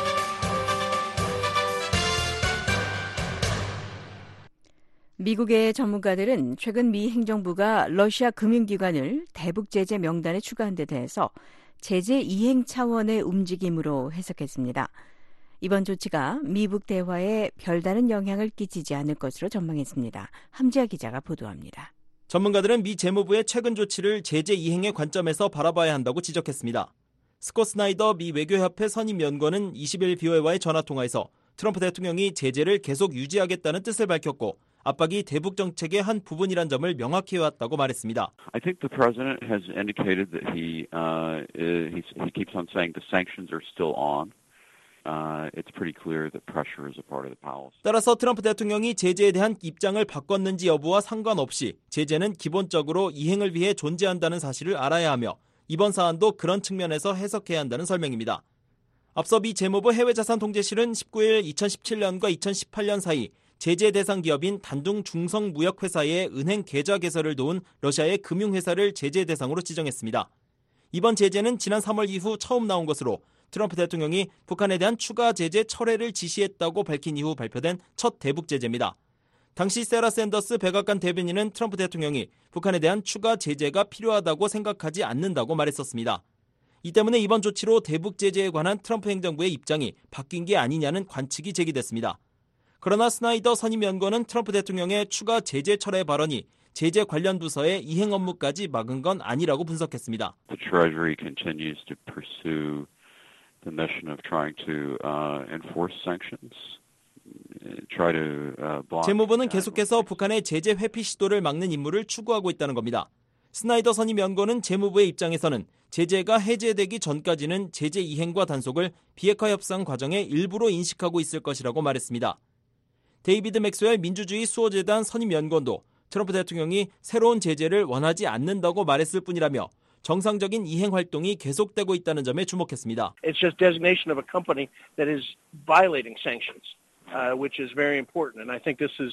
Speaker 3: 미국의 전문가들은 최근 미 행정부가 러시아 금융기관을 대북 제재 명단에 추가한 데 대해서 제재 이행 차원의 움직임으로 해석했습니다. 이번 조치가 미북 대화에 별다른 영향을 끼치지 않을 것으로 전망했습니다. 함지아 기자가 보도합니다.
Speaker 16: 전문가들은 미 재무부의 최근 조치를 제재 이행의 관점에서 바라봐야 한다고 지적했습니다. 스콧 스나이더 미 외교협회 선임연구원은 20일 BOA와의 전화통화에서 트럼프 대통령이 제재를 계속 유지하겠다는 뜻을 밝혔고 압박이 대북 정책의 한 부분이란 점을 명확히 해왔다고 말했습니다.
Speaker 17: I think the president has indicated that he keeps on saying the sanctions are still on. It's pretty clear that pressure is a part of the policy.
Speaker 16: 따라서 트럼프 대통령이 제재에 대한 입장을 바꿨는지 여부와 상관없이 제재는 기본적으로 이행을 위해 존재한다는 사실을 알아야 하며 이번 사안도 그런 측면에서 해석해야 한다는 설명입니다. 앞서 미 재무부 해외자산통제실은 19일 2017년과 2018년 사이 제재 대상 기업인 단둥 중성무역회사의 은행 계좌 개설을 도운 러시아의 금융회사를 제재 대상으로 지정했습니다. 이번 제재는 지난 3월 이후 처음 나온 것으로 트럼프 대통령이 북한에 대한 추가 제재 철회를 지시했다고 밝힌 이후 발표된 첫 대북 제재입니다. 당시 세라 샌더스 백악관 대변인은 트럼프 대통령이 북한에 대한 추가 제재가 필요하다고 생각하지 않는다고 말했었습니다. 이 때문에 이번 조치로 대북 제재에 관한 트럼프 행정부의 입장이 바뀐 게 아니냐는 관측이 제기됐습니다. 그러나 스나이더 선임연구원은 트럼프 대통령의 추가 제재 철회 발언이 제재 관련 부서의 이행 업무까지 막은 건 아니라고 분석했습니다.
Speaker 17: The Treasury continues to pursue the mission of trying to enforce sanctions.
Speaker 16: 재무부는 계속해서 북한의 제재 회피 시도를 막는 임무를 추구하고 있다는 겁니다. 스나이더 선임연구원은 재무부의 입장에서는 제재가 해제되기 전까지는 제재 이행과 단속을 비핵화 협상 과정의 일부로 인식하고 있을 것이라고 말했습니다. 데이비드 맥스웰 민주주의 수호재단 선임연구원도 트럼프 대통령이 새로운 제재를 원하지 않는다고 말했을 뿐이라며 정상적인 이행 활동이 계속되고 있다는 점에 주목했습니다.
Speaker 8: It's just designation of a company that is violating sanctions, which is very important. And I think it's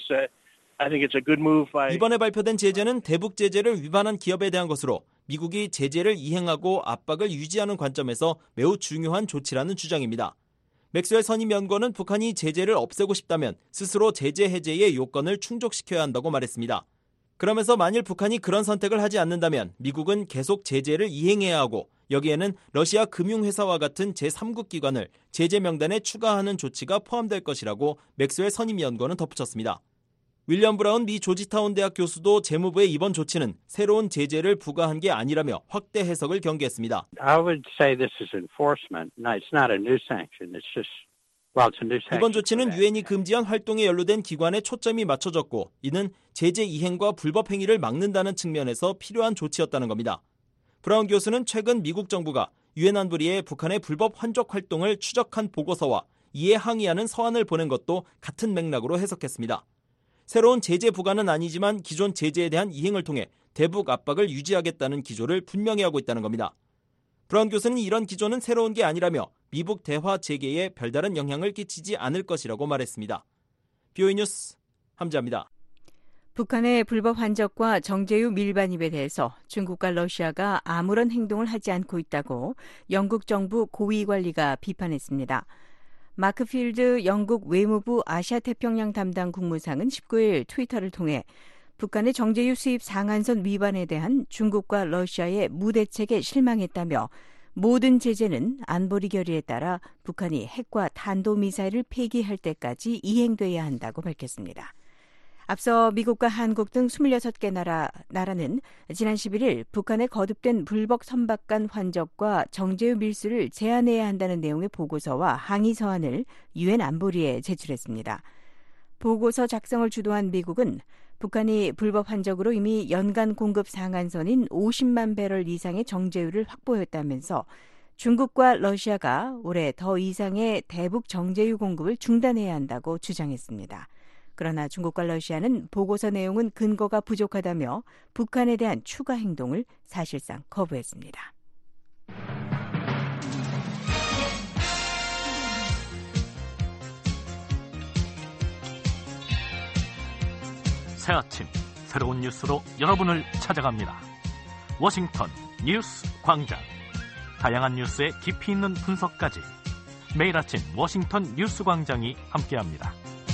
Speaker 8: a good move by.
Speaker 16: 이번에 발표된 제재는 대북 제재를 위반한 기업에 대한 것으로 미국이 제재를 이행하고 압박을 유지하는 관점에서 매우 중요한 조치라는 주장입니다. 맥스웰 선임연구원은 북한이 제재를 없애고 싶다면 스스로 제재 해제의 요건을 충족시켜야 한다고 말했습니다. 그러면서 만일 북한이 그런 선택을 하지 않는다면 미국은 계속 제재를 이행해야 하고 여기에는 러시아 금융회사와 같은 제3국 기관을 제재 명단에 추가하는 조치가 포함될 것이라고 맥스웰 선임연구원은 덧붙였습니다. 윌리엄 브라운 미 조지타운 대학 교수도 재무부의 이번 조치는 새로운 제재를 부과한 게 아니라며 확대 해석을 경계했습니다.
Speaker 18: I would say this is enforcement. No, it's not a new sanction. It's just
Speaker 16: 이번 조치는 유엔이 금지한 활동에 연루된 기관에 초점이 맞춰졌고 이는 제재 이행과 불법 행위를 막는다는 측면에서 필요한 조치였다는 겁니다. 브라운 교수는 최근 미국 정부가 유엔 안보리에 북한의 불법 환족 활동을 추적한 보고서와 이에 항의하는 서한을 보낸 것도 같은 맥락으로 해석했습니다. 새로운 제재 부과는 아니지만 기존 제재에 대한 이행을 통해 대북 압박을 유지하겠다는 기조를 분명히 하고 있다는 겁니다. 브라운 교수는 이런 기조는 새로운 게 아니라며 미북 대화 재개에 별다른 영향을 끼치지 않을 것이라고 말했습니다. BOA 뉴스 함지아입니다.
Speaker 3: 북한의 불법 환적과 정제유 밀반입에 대해서 중국과 러시아가 아무런 행동을 하지 않고 있다고 영국 정부 고위 관리가 비판했습니다. 마크 필드 영국 외무부 아시아태평양 담당 국무상은 19일 트위터를 통해 북한의 정제유 수입 상한선 위반에 대한 중국과 러시아의 무대책에 실망했다며 모든 제재는 안보리 결의에 따라 북한이 핵과 탄도미사일을 폐기할 때까지 이행돼야 한다고 밝혔습니다. 앞서 미국과 한국 등 26개 나라는 지난 11일 북한의 거듭된 불법 선박간 환적과 정제유 밀수를 제한해야 한다는 내용의 보고서와 항의 서한을 유엔 안보리에 제출했습니다. 보고서 작성을 주도한 미국은 북한이 불법 환적으로 이미 연간 공급 상한선인 50만 배럴 이상의 정제유를 확보했다면서 중국과 러시아가 올해 더 이상의 대북 정제유 공급을 중단해야 한다고 주장했습니다. 그러나 중국과 러시아는 보고서 내용은 근거가 부족하다며 북한에 대한 추가 행동을 사실상 거부했습니다.
Speaker 2: 새 아침 새로운 뉴스로 여러분을 찾아갑니다. 워싱턴 뉴스 광장. 다양한 뉴스의 깊이 있는 분석까지 매일 아침 워싱턴 뉴스 광장이 함께합니다.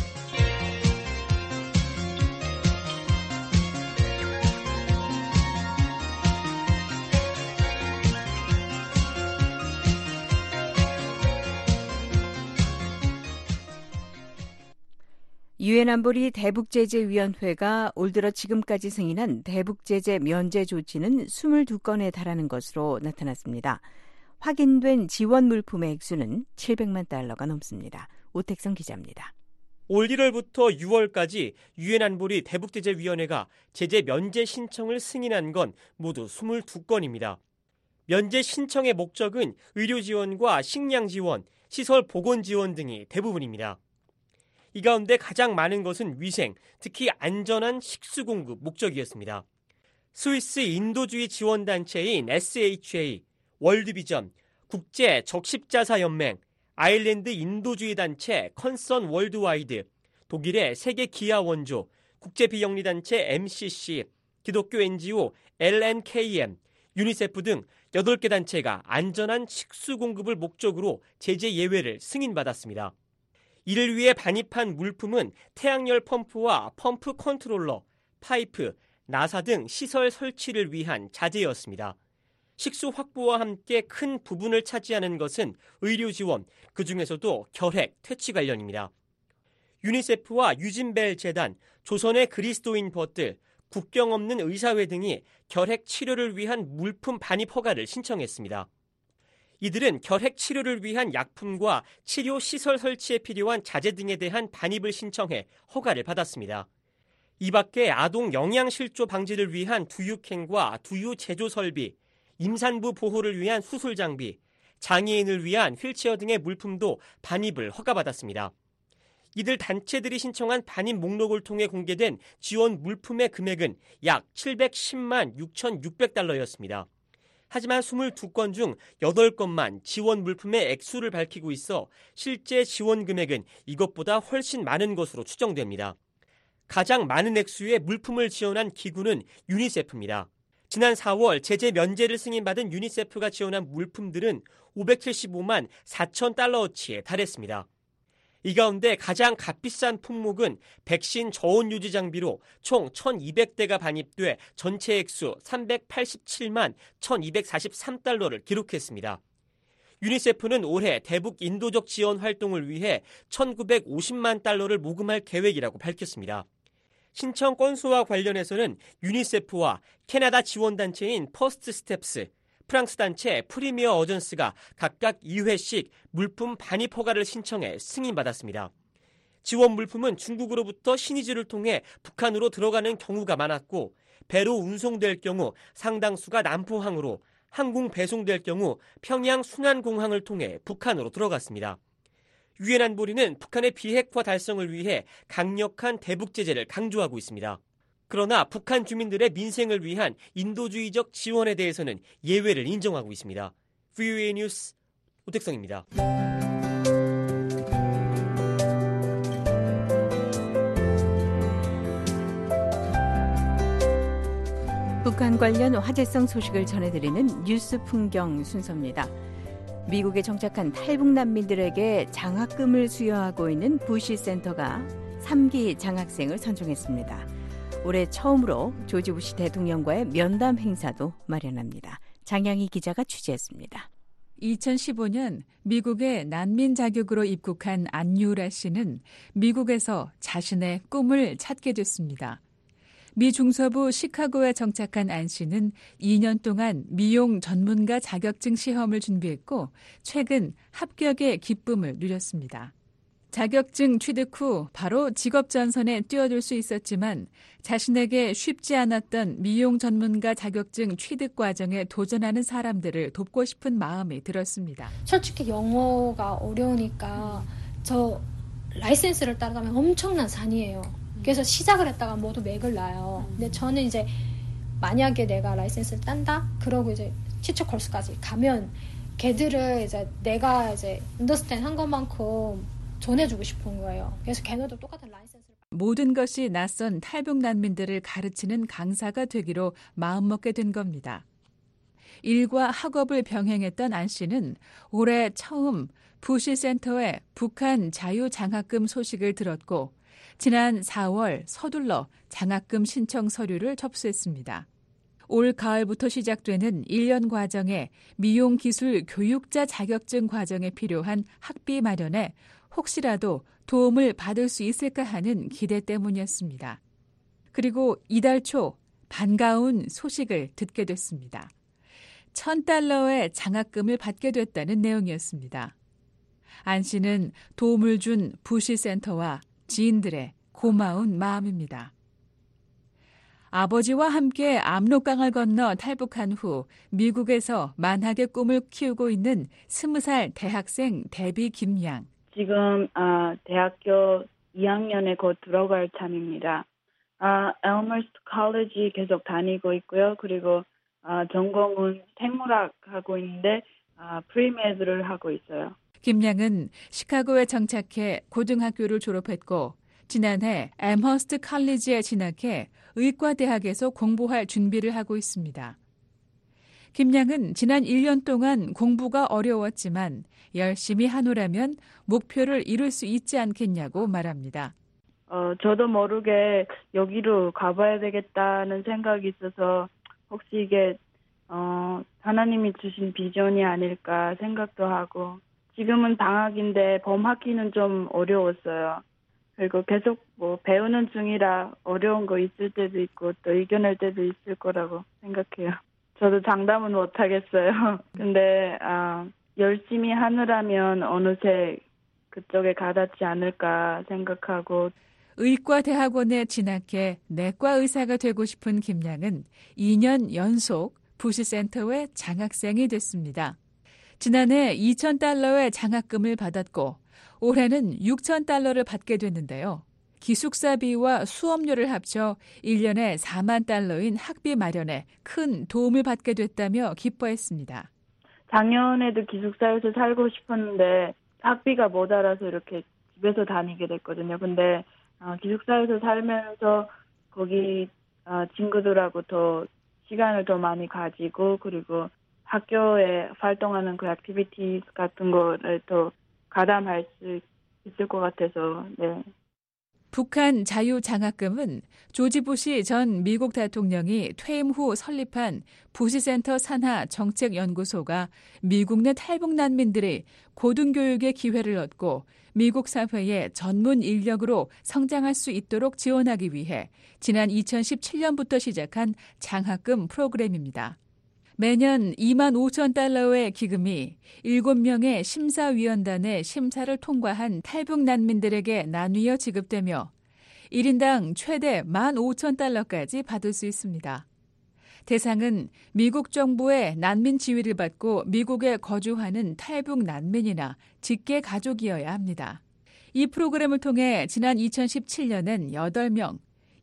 Speaker 3: 유엔 안보리 대북제재위원회가 올 들어 지금까지 승인한 대북제재 면제 조치는 22건에 달하는 것으로 나타났습니다. 확인된 지원 물품의 액수는 700만 달러가 넘습니다. 오택성 기자입니다.
Speaker 19: 올 1월부터 6월까지 유엔 안보리 대북제재위원회가 제재 면제 신청을 승인한 건 모두 22건입니다. 면제 신청의 목적은 의료 지원과 식량 지원, 시설 복원 지원 등이 대부분입니다. 이 가운데 가장 많은 것은 위생, 특히 안전한 식수 공급 목적이었습니다. 스위스 인도주의 지원단체인 SHA, 월드비전, 국제 적십자사연맹, 아일랜드 인도주의 단체 컨선 월드와이드, 독일의 세계 기아 원조, 국제비영리단체 MCC, 기독교 NGO LNKM, 유니세프 등 8개 단체가 안전한 식수 공급을 목적으로 제재 예외를 승인받았습니다. 이를 위해 반입한 물품은 태양열 펌프와 펌프 컨트롤러, 파이프, 나사 등 시설 설치를 위한 자재였습니다. 식수 확보와 함께 큰 부분을 차지하는 것은 의료 지원, 그중에서도 결핵, 퇴치 관련입니다. 유니세프와 유진벨 재단, 조선의 그리스도인 벗들, 국경 없는 의사회 등이 결핵 치료를 위한 물품 반입 허가를 신청했습니다. 이들은 결핵 치료를 위한 약품과 치료 시설 설치에 필요한 자재 등에 대한 반입을 신청해 허가를 받았습니다. 이 밖에 아동 영양실조 방지를 위한 두유캔과 두유 제조 설비, 임산부 보호를 위한 수술 장비, 장애인을 위한 휠체어 등의 물품도 반입을 허가받았습니다. 이들 단체들이 신청한 반입 목록을 통해 공개된 지원 물품의 금액은 약 710만 6,600달러였습니다. 하지만 22건 중 8건만 지원 물품의 액수를 밝히고 있어 실제 지원 금액은 이것보다 훨씬 많은 것으로 추정됩니다. 가장 많은 액수의 물품을 지원한 기구는 유니세프입니다. 지난 4월 제재 면제를 승인받은 유니세프가 지원한 물품들은 575만 4천 달러어치에 달했습니다. 이 가운데 가장 값비싼 품목은 백신 저온 유지 장비로 총 1,200대가 반입돼 전체 액수 387만 1,243달러를 기록했습니다. 유니세프는 올해 대북 인도적 지원 활동을 위해 1,950만 달러를 모금할 계획이라고 밝혔습니다. 신청 건수와 관련해서는 유니세프와 캐나다 지원단체인 퍼스트 스텝스, 프랑스 단체 프리미어 어전스가 각각 2회씩 물품 반입 허가를 신청해 승인받았습니다. 지원 물품은 중국으로부터 신의주를 통해 북한으로 들어가는 경우가 많았고 배로 운송될 경우 상당수가 남포항으로, 항공 배송될 경우 평양 순환공항을 통해 북한으로 들어갔습니다. 유엔 안보리는 북한의 비핵화 달성을 위해 강력한 대북 제재를 강조하고 있습니다. 그러나 북한 주민들의 민생을 위한 인도주의적 지원에 대해서는 예외를 인정하고 있습니다. VOA 뉴스 오택성입니다.
Speaker 3: 북한 관련 화제성 소식을 전해드리는 뉴스 풍경 순서입니다. 미국에 정착한 탈북 난민들에게 장학금을 수여하고 있는 부시 센터가 3기 장학생을 선정했습니다. 올해 처음으로 조지 부시 대통령과의 면담 행사도 마련합니다. 장양희 기자가 취재했습니다.
Speaker 20: 2015년 미국의 난민 자격으로 입국한 안유라 씨는 미국에서 자신의 꿈을 찾게 됐습니다. 미 중서부 시카고에 정착한 안 씨는 2년 동안 미용 전문가 자격증 시험을 준비했고 최근 합격의 기쁨을 누렸습니다. 자격증 취득 후 바로 직업 전선에 뛰어들 수 있었지만 자신에게 쉽지 않았던 미용 전문가 자격증 취득 과정에 도전하는 사람들을 돕고 싶은 마음이 들었습니다.
Speaker 21: 솔직히 영어가 어려우니까 저 라이센스를 따라가면 엄청난 산이에요. 그래서 시작을 했다가 모두 맥을 놔요. 근데 저는 이제 만약에 내가 라이센스를 딴다? 그러고 이제 티처 콜스까지 가면 걔들을 이제 내가 이제 언더스탠드 한 것만큼 전해주고 싶은 거예요. 그래서 걔네도 똑같은 라이센스를.
Speaker 20: 모든 것이 낯선 탈북 난민들을 가르치는 강사가 되기로 마음먹게 된 겁니다. 일과 학업을 병행했던 안 씨는 올해 처음 부시센터의 북한 자유장학금 소식을 들었고 지난 4월 서둘러 장학금 신청 서류를 접수했습니다. 올 가을부터 시작되는 1년 과정에 미용기술 교육자 자격증 과정에 필요한 학비 마련에 혹시라도 도움을 받을 수 있을까 하는 기대 때문이었습니다. 그리고 이달 초 반가운 소식을 듣게 됐습니다. $1,000의 장학금을 받게 됐다는 내용이었습니다. 안 씨는 도움을 준 부시센터와 지인들의 고마운 마음입니다. 아버지와 함께 압록강을 건너 탈북한 후 미국에서 만학의 꿈을 키우고 있는 20살 대학생 데비 김양.
Speaker 22: 지금 대학교 2학년에 곧 들어갈 참입니다. 엘머스트 컬리지 계속 다니고 있고요. 그리고 전공은 생물학 하고 있는데 프리메드를 하고 있어요.
Speaker 20: 김양은 시카고에 정착해 고등학교를 졸업했고 지난해 앰허스트 컬리지에 진학해 의과대학에서 공부할 준비를 하고 있습니다. 김양은 지난 1년 동안 공부가 어려웠지만 열심히 하노라면 목표를 이룰 수 있지 않겠냐고 말합니다.
Speaker 22: 저도 모르게 여기로 가봐야 되겠다는 생각이 있어서 혹시 이게 하나님이 주신 비전이 아닐까 생각도 하고 지금은 방학인데 봄학기는 좀 어려웠어요. 그리고 계속 배우는 중이라 어려운 거 있을 때도 있고 또 이겨낼 때도 있을 거라고 생각해요. 저도 장담은 못 하겠어요. 근데 열심히 하느라면 어느새 그쪽에 가닿지 않을까 생각하고
Speaker 20: 의과대학원에 진학해 내과 의사가 되고 싶은 김양은 2년 연속 부시센터의 장학생이 됐습니다. 지난해 $2,000의 장학금을 받았고 올해는 $6,000를 받게 됐는데요. 기숙사비와 수업료를 합쳐 1년에 $40,000인 학비 마련에 큰 도움을 받게 됐다며 기뻐했습니다.
Speaker 22: 작년에도 기숙사에서 살고 싶었는데 학비가 모자라서 이렇게 집에서 다니게 됐거든요. 근데 기숙사에서 살면서 거기 친구들하고 더 시간을 더 많이 가지고 그리고 학교에 활동하는 그 액티비티 같은 거를 더 가담할 수 있을 것 같아서 네.
Speaker 20: 북한 자유장학금은 조지 부시 전 미국 대통령이 퇴임 후 설립한 부시센터 산하 정책연구소가 미국 내 탈북 난민들이 고등교육의 기회를 얻고 미국 사회의 전문 인력으로 성장할 수 있도록 지원하기 위해 지난 2017년부터 시작한 장학금 프로그램입니다. 매년 $25,000의 기금이 7명의 심사위원단의 심사를 통과한 탈북 난민들에게 나뉘어 지급되며 1인당 최대 $15,000까지 받을 수 있습니다. 대상은 미국 정부의 난민 지위를 받고 미국에 거주하는 탈북 난민이나 직계 가족이어야 합니다. 이 프로그램을 통해 지난 2017년엔 8명,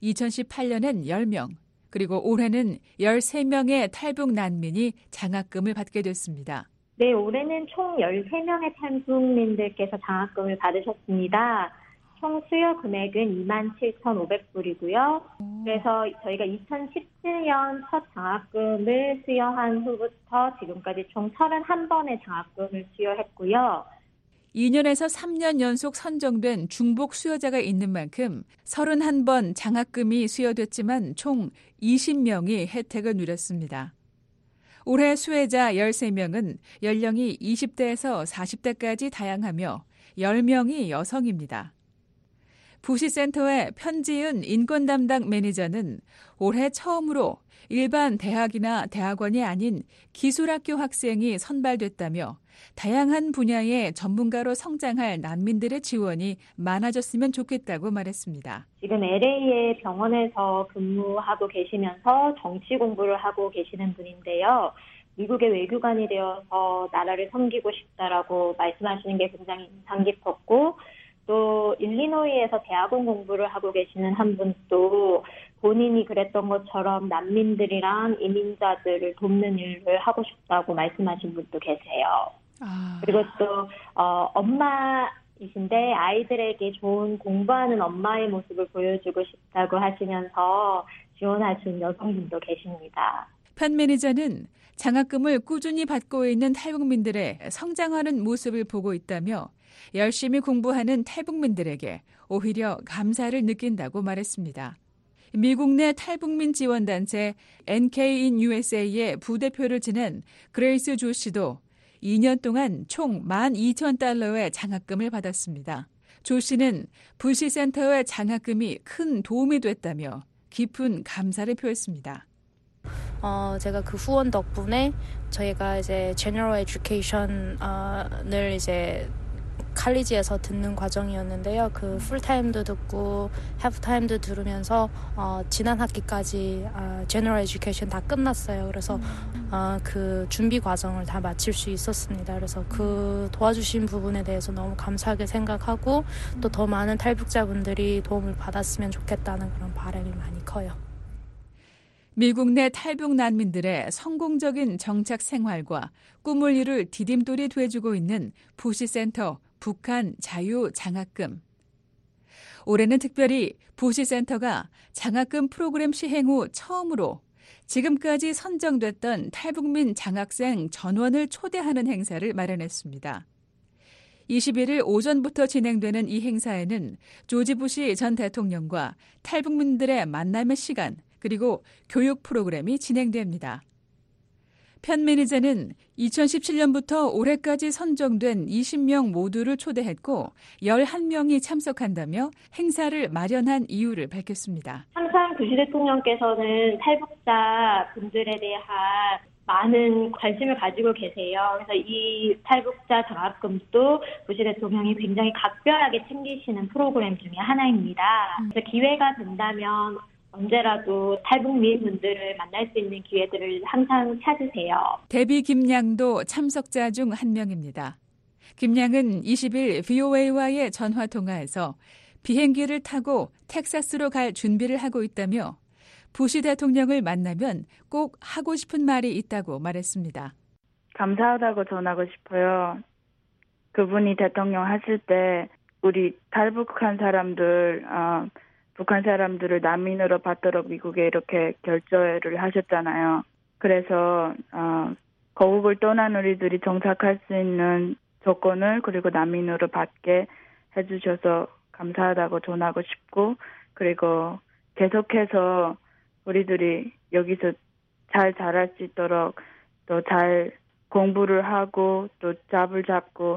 Speaker 20: 2018년엔 10명, 그리고 올해는 13명의 탈북 난민이 장학금을 받게 됐습니다.
Speaker 23: 네, 올해는 총 13명의 탈북민들께서 장학금을 받으셨습니다. 총 수요 금액은 27,500불이고요. 그래서 저희가 2017년 첫 장학금을 수여한 후부터 지금까지 총 31번의 장학금을 수여했고요.
Speaker 20: 2년에서 3년 연속 선정된 중복 수여자가 있는 만큼 31번 장학금이 수여됐지만 총 20명이 혜택을 누렸습니다. 올해 수혜자 13명은 연령이 20대에서 40대까지 다양하며 10명이 여성입니다. 부시센터의 편지은 인권 담당 매니저는 올해 처음으로 일반 대학이나 대학원이 아닌 기술학교 학생이 선발됐다며 다양한 분야의 전문가로 성장할 난민들의 지원이 많아졌으면 좋겠다고 말했습니다.
Speaker 23: 지금 LA의 병원에서 근무하고 계시면서 정치 공부를 하고 계시는 분인데요. 미국의 외교관이 되어서 나라를 섬기고 싶다라고 말씀하시는 게 굉장히 인상 깊었고, 또 일리노이에서 대학원 공부를 하고 계시는 한 분도 본인이 그랬던 것처럼 난민들이랑 이민자들을 돕는 일을 하고 싶다고 말씀하신 분도 계세요. 그리고 또 엄마이신데 아이들에게 좋은 공부하는 엄마의 모습을 보여주고 싶다고 하시면서 지원하신 여성분도 계십니다.
Speaker 20: 편 매니저는 장학금을 꾸준히 받고 있는 탈북민들의 성장하는 모습을 보고 있다며 열심히 공부하는 탈북민들에게 오히려 감사를 느낀다고 말했습니다. 미국 내 탈북민 지원단체 NK in USA의 부대표를 지낸 그레이스 조 씨도 2년 동안 총 $12,000의 장학금을 받았습니다. 조 씨는 부시센터의 장학금이 큰 도움이 됐다며 깊은 감사를 표했습니다.
Speaker 1: 제가 그 후원 덕분에 저희가 이제 General Education을 이제 칼리지에서 듣는 과정이었는데요. 그 풀타임도 듣고 하프타임도 들으면서 지난 학기까지 General Education 다 끝났어요. 그래서 그 준비 과정을 다 마칠 수 있었습니다. 그래서 그 도와주신 부분에 대해서 너무 감사하게 생각하고 또 더 많은 탈북자분들이 도움을 받았으면 좋겠다는 그런 바람이 많이 커요.
Speaker 20: 미국 내 탈북 난민들의 성공적인 정착 생활과 꿈을 이룰 디딤돌이 돼주고 있는 부시센터 북한 자유 장학금. 올해는 특별히 부시센터가 장학금 프로그램 시행 후 처음으로 지금까지 선정됐던 탈북민 장학생 전원을 초대하는 행사를 마련했습니다. 21일 오전부터 진행되는 이 행사에는 조지 부시 전 대통령과 탈북민들의 만남의 시간, 그리고 교육 프로그램이 진행됩니다. 편 매니저는 2017년부터 올해까지 선정된 20명 모두를 초대했고 11명이 참석한다며 행사를 마련한 이유를 밝혔습니다.
Speaker 23: 항상 부시 대통령께서는 탈북자 분들에 대한 많은 관심을 가지고 계세요. 그래서 이 탈북자 장학금도 부시 대통령이 굉장히 각별하게 챙기시는 프로그램 중에 하나입니다. 그래서 기회가 된다면 언제라도 탈북민 분들을 만날 수 있는 기회들을 항상 찾으세요.
Speaker 20: 데비 김양도 참석자 중 한 명입니다. 김양은 20일 VOA와의 전화 통화에서 비행기를 타고 텍사스로 갈 준비를 하고 있다며 부시 대통령을 만나면 꼭 하고 싶은 말이 있다고 말했습니다.
Speaker 22: 감사하다고 전하고 싶어요. 그분이 대통령 하실 때 우리 탈북한 사람들 북한 사람들을 난민으로 받도록 미국에 이렇게 결정을 하셨잖아요. 그래서 거국을 떠난 우리들이 정착할 수 있는 조건을 그리고 난민으로 받게 해주셔서 감사하다고 전하고 싶고, 그리고 계속해서 우리들이 여기서 잘 자랄 수 있도록 또 잘 공부를 하고 또 잡을 잡고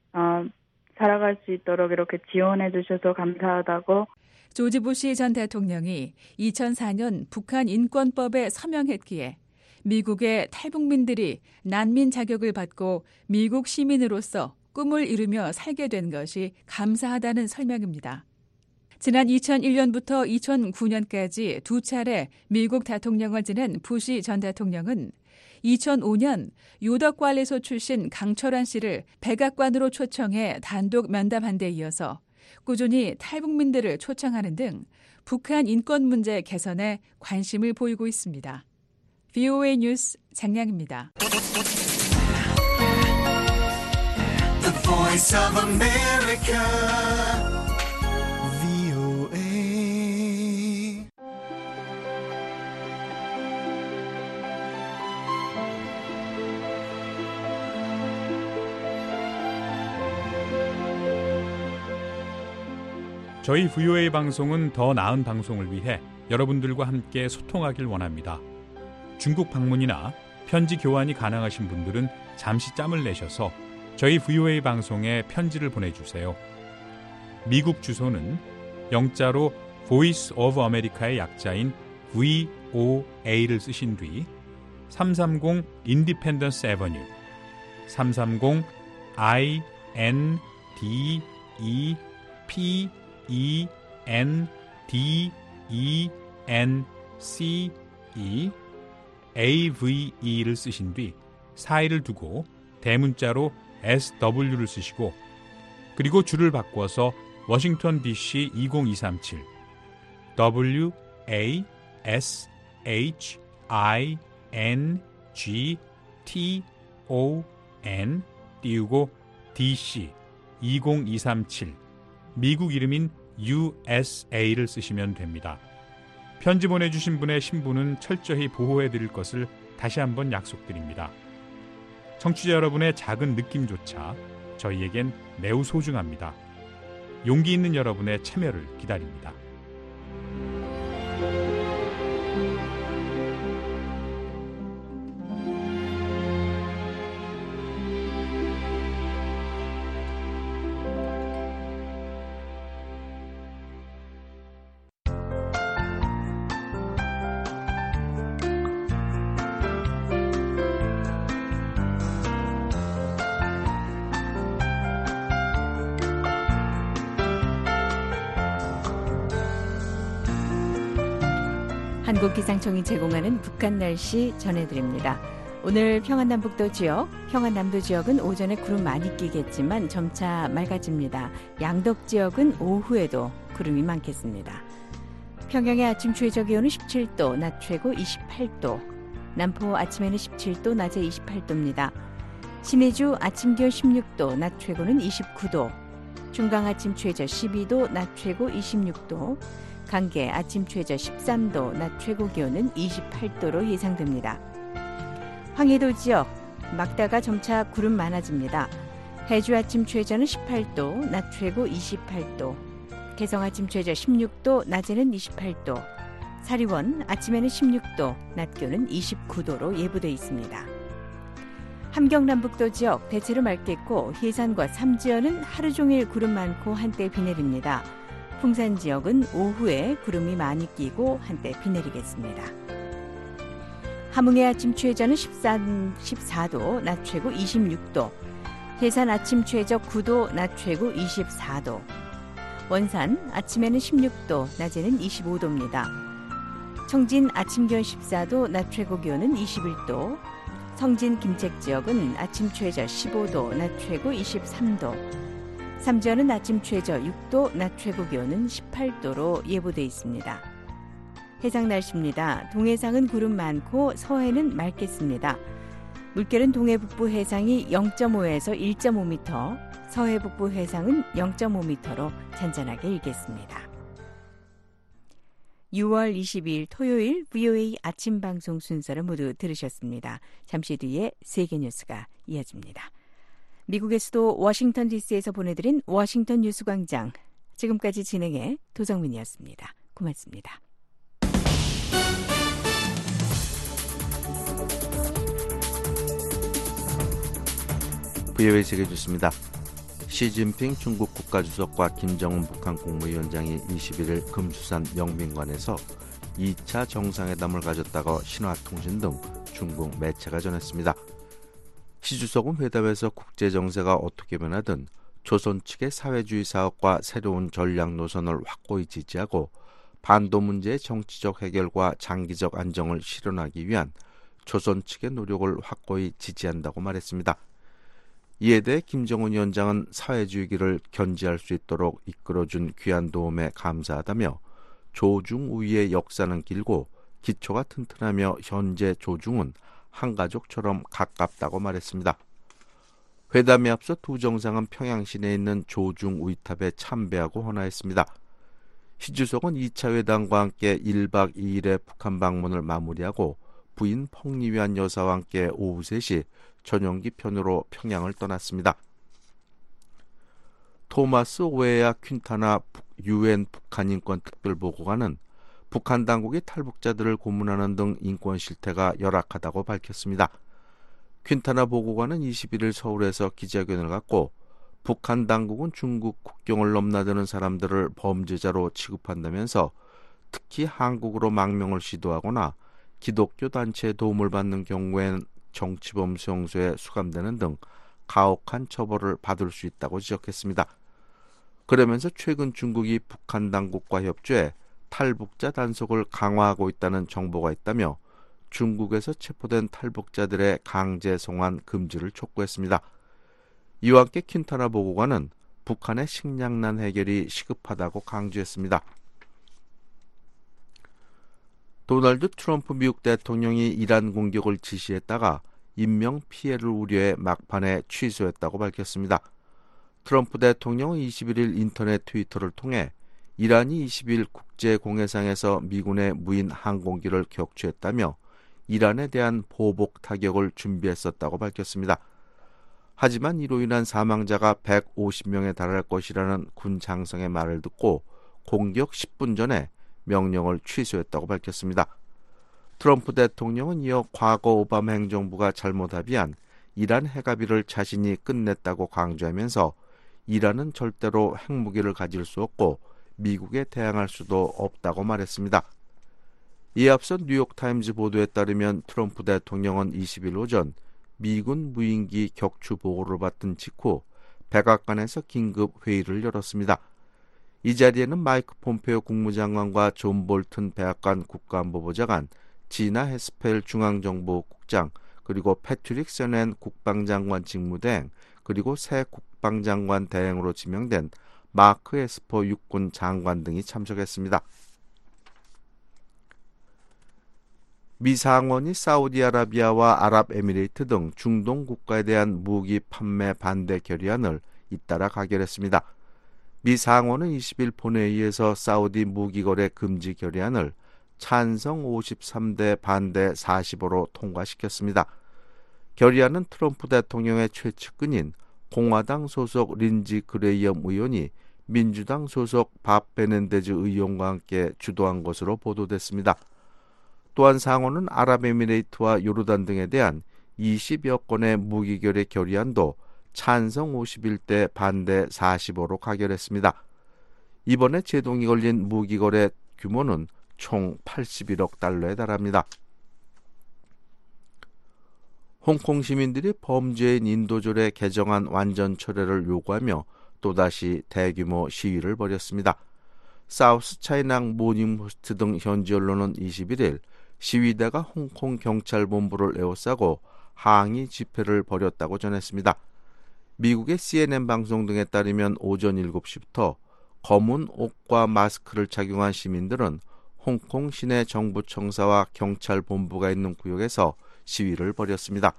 Speaker 22: 살아갈 수 있도록 이렇게 지원해 주셔서 감사하다고.
Speaker 20: 조지 부시 전 대통령이 2004년 북한 인권법에 서명했기에 미국의 탈북민들이 난민 자격을 받고 미국 시민으로서 꿈을 이루며 살게 된 것이 감사하다는 설명입니다. 지난 2001년부터 2009년까지 두 차례 미국 대통령을 지낸 부시 전 대통령은 2005년 유덕관리소 출신 강철환 씨를 백악관으로 초청해 단독 면담한 데 이어서 꾸준히 탈북민들을 초청하는 등 북한 인권 문제 개선에 관심을 보이고 있습니다. VOA 뉴스 장량입니다.
Speaker 6: The Voice of America, VOA.
Speaker 7: 저희 VOA 방송은 더 나은 방송을 위해 여러분들과 함께 소통하길 원합니다. 중국 방문이나 편지 교환이 가능하신 분들은 잠시 짬을 내셔서 저희 VOA 방송에 편지를 보내주세요. 미국 주소는 영자로 Voice of America의 약자인 VOA를 쓰신 뒤 330 Independence Avenue, 330 AVENDEPENCE 쓰신 뒤 41을 두고 대문자로 SW를 쓰시고 그리고 줄을 바꿔서 워싱턴 DC 20237 WASHINGTON 띄우고 DC 20237 미국 이름인 USA를 쓰시면 됩니다. 편지 보내주신 분의 신분은 철저히 보호해드릴 것을 다시 한번 약속드립니다. 청취자 여러분의 작은 느낌조차 저희에겐 매우 소중합니다. 용기 있는 여러분의 참여를 기다립니다.
Speaker 3: 한국기상청이 제공하는 북한 날씨 전해드립니다. 오늘 평안남북도 지역, 평안남도 지역은 오전에 구름 많이 끼겠지만 점차 맑아집니다. 양덕 지역은 오후에도 구름이 많겠습니다. 평양의 아침 최저 기온은 17도, 낮 최고 28도. 남포 아침에는 17도, 낮에 28도입니다. 신의주 아침 기온 16도, 낮 최고는 29도. 중강 아침 최저 12도, 낮 최고 26도. 강계 아침 최저 13도, 낮 최고 기온은 28도로 예상됩니다. 황해도 지역, 막다가 점차 구름 많아집니다. 해주 아침 최저는 18도, 낮 최고 28도. 개성 아침 최저 16도, 낮에는 28도. 사리원 아침에는 16도, 낮 기온은 29도로 예보돼 있습니다. 함경남북도 지역 대체로 맑겠고 해산과 삼지연은 하루 종일 구름 많고 한때 비 내립니다. 풍산 지역은 오후에 구름이 많이 끼고 한때 비 내리겠습니다. 함흥의 아침 최저는 14도, 낮 최고 26도. 해산 아침 최저 9도, 낮 최고 24도. 원산 아침에는 16도, 낮에는 25도입니다. 청진 아침 기온 14도, 낮 최고 기온은 21도. 성진 김책 지역은 아침 최저 15도, 낮 최고 23도. 삼지연은 아침 최저 6도, 낮 최고 기온은 18도로 예보돼 있습니다. 해상 날씨입니다. 동해상은 구름 많고 서해는 맑겠습니다. 물결은 동해 북부 해상이 0.5에서 1.5m, 서해 북부 해상은 0.5m로 잔잔하게 일겠습니다. 6월 22일 토요일 VOA 아침 방송 순서를 모두 들으셨습니다. 잠시 뒤에 세계 뉴스가 이어집니다. 미국의 수도 워싱턴 DC에서 보내드린 워싱턴 뉴스광장. 지금까지 진행해 도정민이었습니다. 고맙습니다.
Speaker 4: VOA 세계 뉴스입니다. 시진핑 중국 국가주석과 김정은 북한 국무위원장이 21일 금수산 영빈관에서 2차 정상회담을 가졌다고 신화통신 등 중국 매체가 전했습니다. 시 주석은 회담에서 국제정세가 어떻게 변하든 조선 측의 사회주의 사업과 새로운 전략 노선을 확고히 지지하고 반도 문제의 정치적 해결과 장기적 안정을 실현하기 위한 조선 측의 노력을 확고히 지지한다고 말했습니다. 이에 대해 김정은 위원장은 사회주의를 견지할 수 있도록 이끌어준 귀한 도움에 감사하다며 조중우위의 역사는 길고 기초가 튼튼하며 현재 조중은 한 가족처럼 가깝다고 말했습니다. 회담에 앞서 두 정상은 평양 시내에 있는 조중우이탑에 참배하고 헌화했습니다. 시 주석은 2차 회담과 함께 1박 2일의 북한 방문을 마무리하고 부인 펑리위안 여사와 함께 오후 3시 전용기 편으로 평양을 떠났습니다. 토마스 오에아 퀸타나 UN 북한인권 특별보고관은 북한 당국이 탈북자들을 고문하는 등 인권 실태가 열악하다고 밝혔습니다. 퀸타나 보고관은 21일 서울에서 기자회견을 갖고 북한 당국은 중국 국경을 넘나드는 사람들을 범죄자로 취급한다면서 특히 한국으로 망명을 시도하거나 기독교 단체의 도움을 받는 경우엔 정치범 수용소에 수감되는 등 가혹한 처벌을 받을 수 있다고 지적했습니다. 그러면서 최근 중국이 북한 당국과 협조해 탈북자 단속을 강화하고 있다는 정보가 있다며 중국에서 체포된 탈북자들의 강제 송환 금지를 촉구했습니다. 이와 함께 퀸타나 보고관은 북한의 식량난 해결이 시급하다고 강조했습니다. 도널드 트럼프 미국 대통령이 이란 공격을 지시했다가 인명 피해를 우려해 막판에 취소했다고 밝혔습니다. 트럼프 대통령은 21일 인터넷 트위터를 통해 이란이 20일 국제공해상에서 미군의 무인 항공기를 격추했다며 이란에 대한 보복 타격을 준비했었다고 밝혔습니다. 하지만 이로 인한 사망자가 150명에 달할 것이라는 군 장성의 말을 듣고 공격 10분 전에 명령을 취소했다고 밝혔습니다. 트럼프 대통령은 이어 과거 오바마 행정부가 잘못 합의한 이란 핵합의를 자신이 끝냈다고 강조하면서 이란은 절대로 핵무기를 가질 수 없고 미국에 대항할 수도 없다고 말했습니다. 이에 앞서 뉴욕타임즈 보도에 따르면 트럼프 대통령은 20일 오전 미군 무인기 격추 보고를 받은 직후 백악관에서 긴급 회의를 열었습니다. 이 자리에는 마이크 폼페오 국무장관과 존 볼튼 백악관 국가안보보좌관, 지나 헤스펠 중앙정보국장, 그리고 패트릭 세넨 국방장관 직무대행, 그리고 새 국방장관 대행으로 지명된 마크 에스퍼 육군 장관 등이 참석했습니다. 미 상원이 사우디아라비아와 아랍에미레이트 등 중동 국가에 대한 무기 판매 반대 결의안을 잇따라 가결했습니다. 미 상원은 20일 본회의에서 사우디 무기 거래 금지 결의안을 찬성 53대 반대 45로 통과시켰습니다. 결의안은 트럼프 대통령의 최측근인 공화당 소속 린지 그레이엄 의원이 민주당 소속 밥 베넨데즈 의원과 함께 주도한 것으로 보도됐습니다. 또한 상원은 아랍에미레이트와 요르단 등에 대한 20여 건의 무기결의 결의안도 찬성 51대 반대 45로 가결했습니다. 이번에 제동이 걸린 무기거래 규모는 총 81억 달러에 달합니다. 홍콩 시민들이 범죄인 인도조례 개정안 완전 철회를 요구하며 또다시 대규모 시위를 벌였습니다. 사우스 차이나 모닝포스트 등 현지 언론은 21일 시위대가 홍콩 경찰본부를 에워싸고 항의 집회를 벌였다고 전했습니다. 미국의 CNN 방송 등에 따르면 오전 7시부터 검은 옷과 마스크를 착용한 시민들은 홍콩 시내 정부 청사와 경찰 본부가 있는 구역에서 시위를 벌였습니다.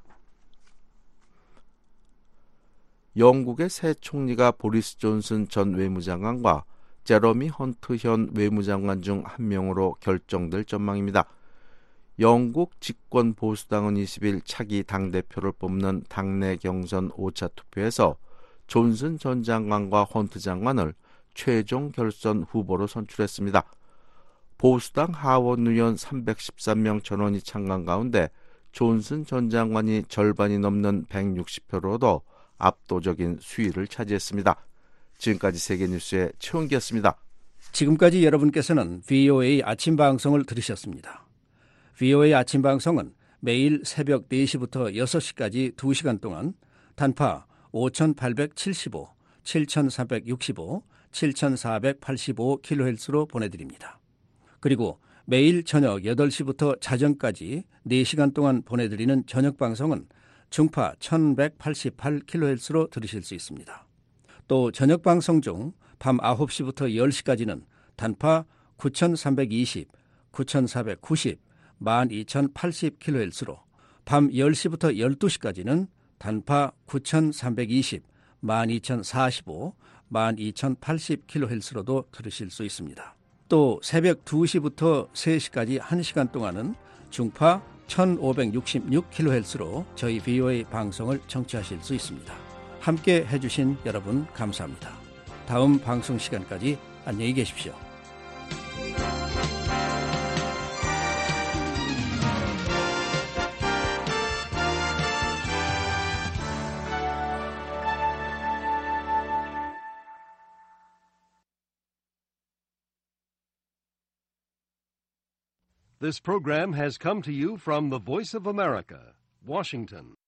Speaker 4: 영국의 새 총리가 보리스 존슨 전 외무장관과 제러미 헌트 현 외무장관 중 한 명으로 결정될 전망입니다. 영국 집권 보수당은 20일 차기 당대표를 뽑는 당내 경선 5차 투표에서 존슨 전 장관과 헌트 장관을 최종 결선 후보로 선출했습니다. 보수당 하원 의원 313명 전원이 찬강 가운데 존슨 전 장관이 절반이 넘는 160표를 얻어 압도적인 수위를 차지했습니다. 지금까지 세계뉴스의 최원기였습니다.
Speaker 5: 지금까지 여러분께서는 VOA 아침 방송을 들으셨습니다. VOA 아침 방송은 매일 새벽 4시부터 6시까지 2시간 동안 단파 5875, 7365, 7485kHz로 보내드립니다. 그리고 매일 저녁 8시부터 자정까지 4시간 동안 보내드리는 저녁 방송은 중파 1188kHz로 들으실 수 있습니다. 또 저녁 방송 중 밤 9시부터 10시까지는 단파 9320, 9490, 12080kHz로 밤 10시부터 12시까지는 단파 9320, 12045, 12080kHz로도 들으실 수 있습니다. 또 새벽 2시부터 3시까지 1시간 동안은 중파 1566kHz로 저희 VOA 방송을 청취하실 수 있습니다. 함께 해주신 여러분 감사합니다. 다음 방송 시간까지 안녕히 계십시오.
Speaker 9: This program has come to you from the Voice of America, Washington.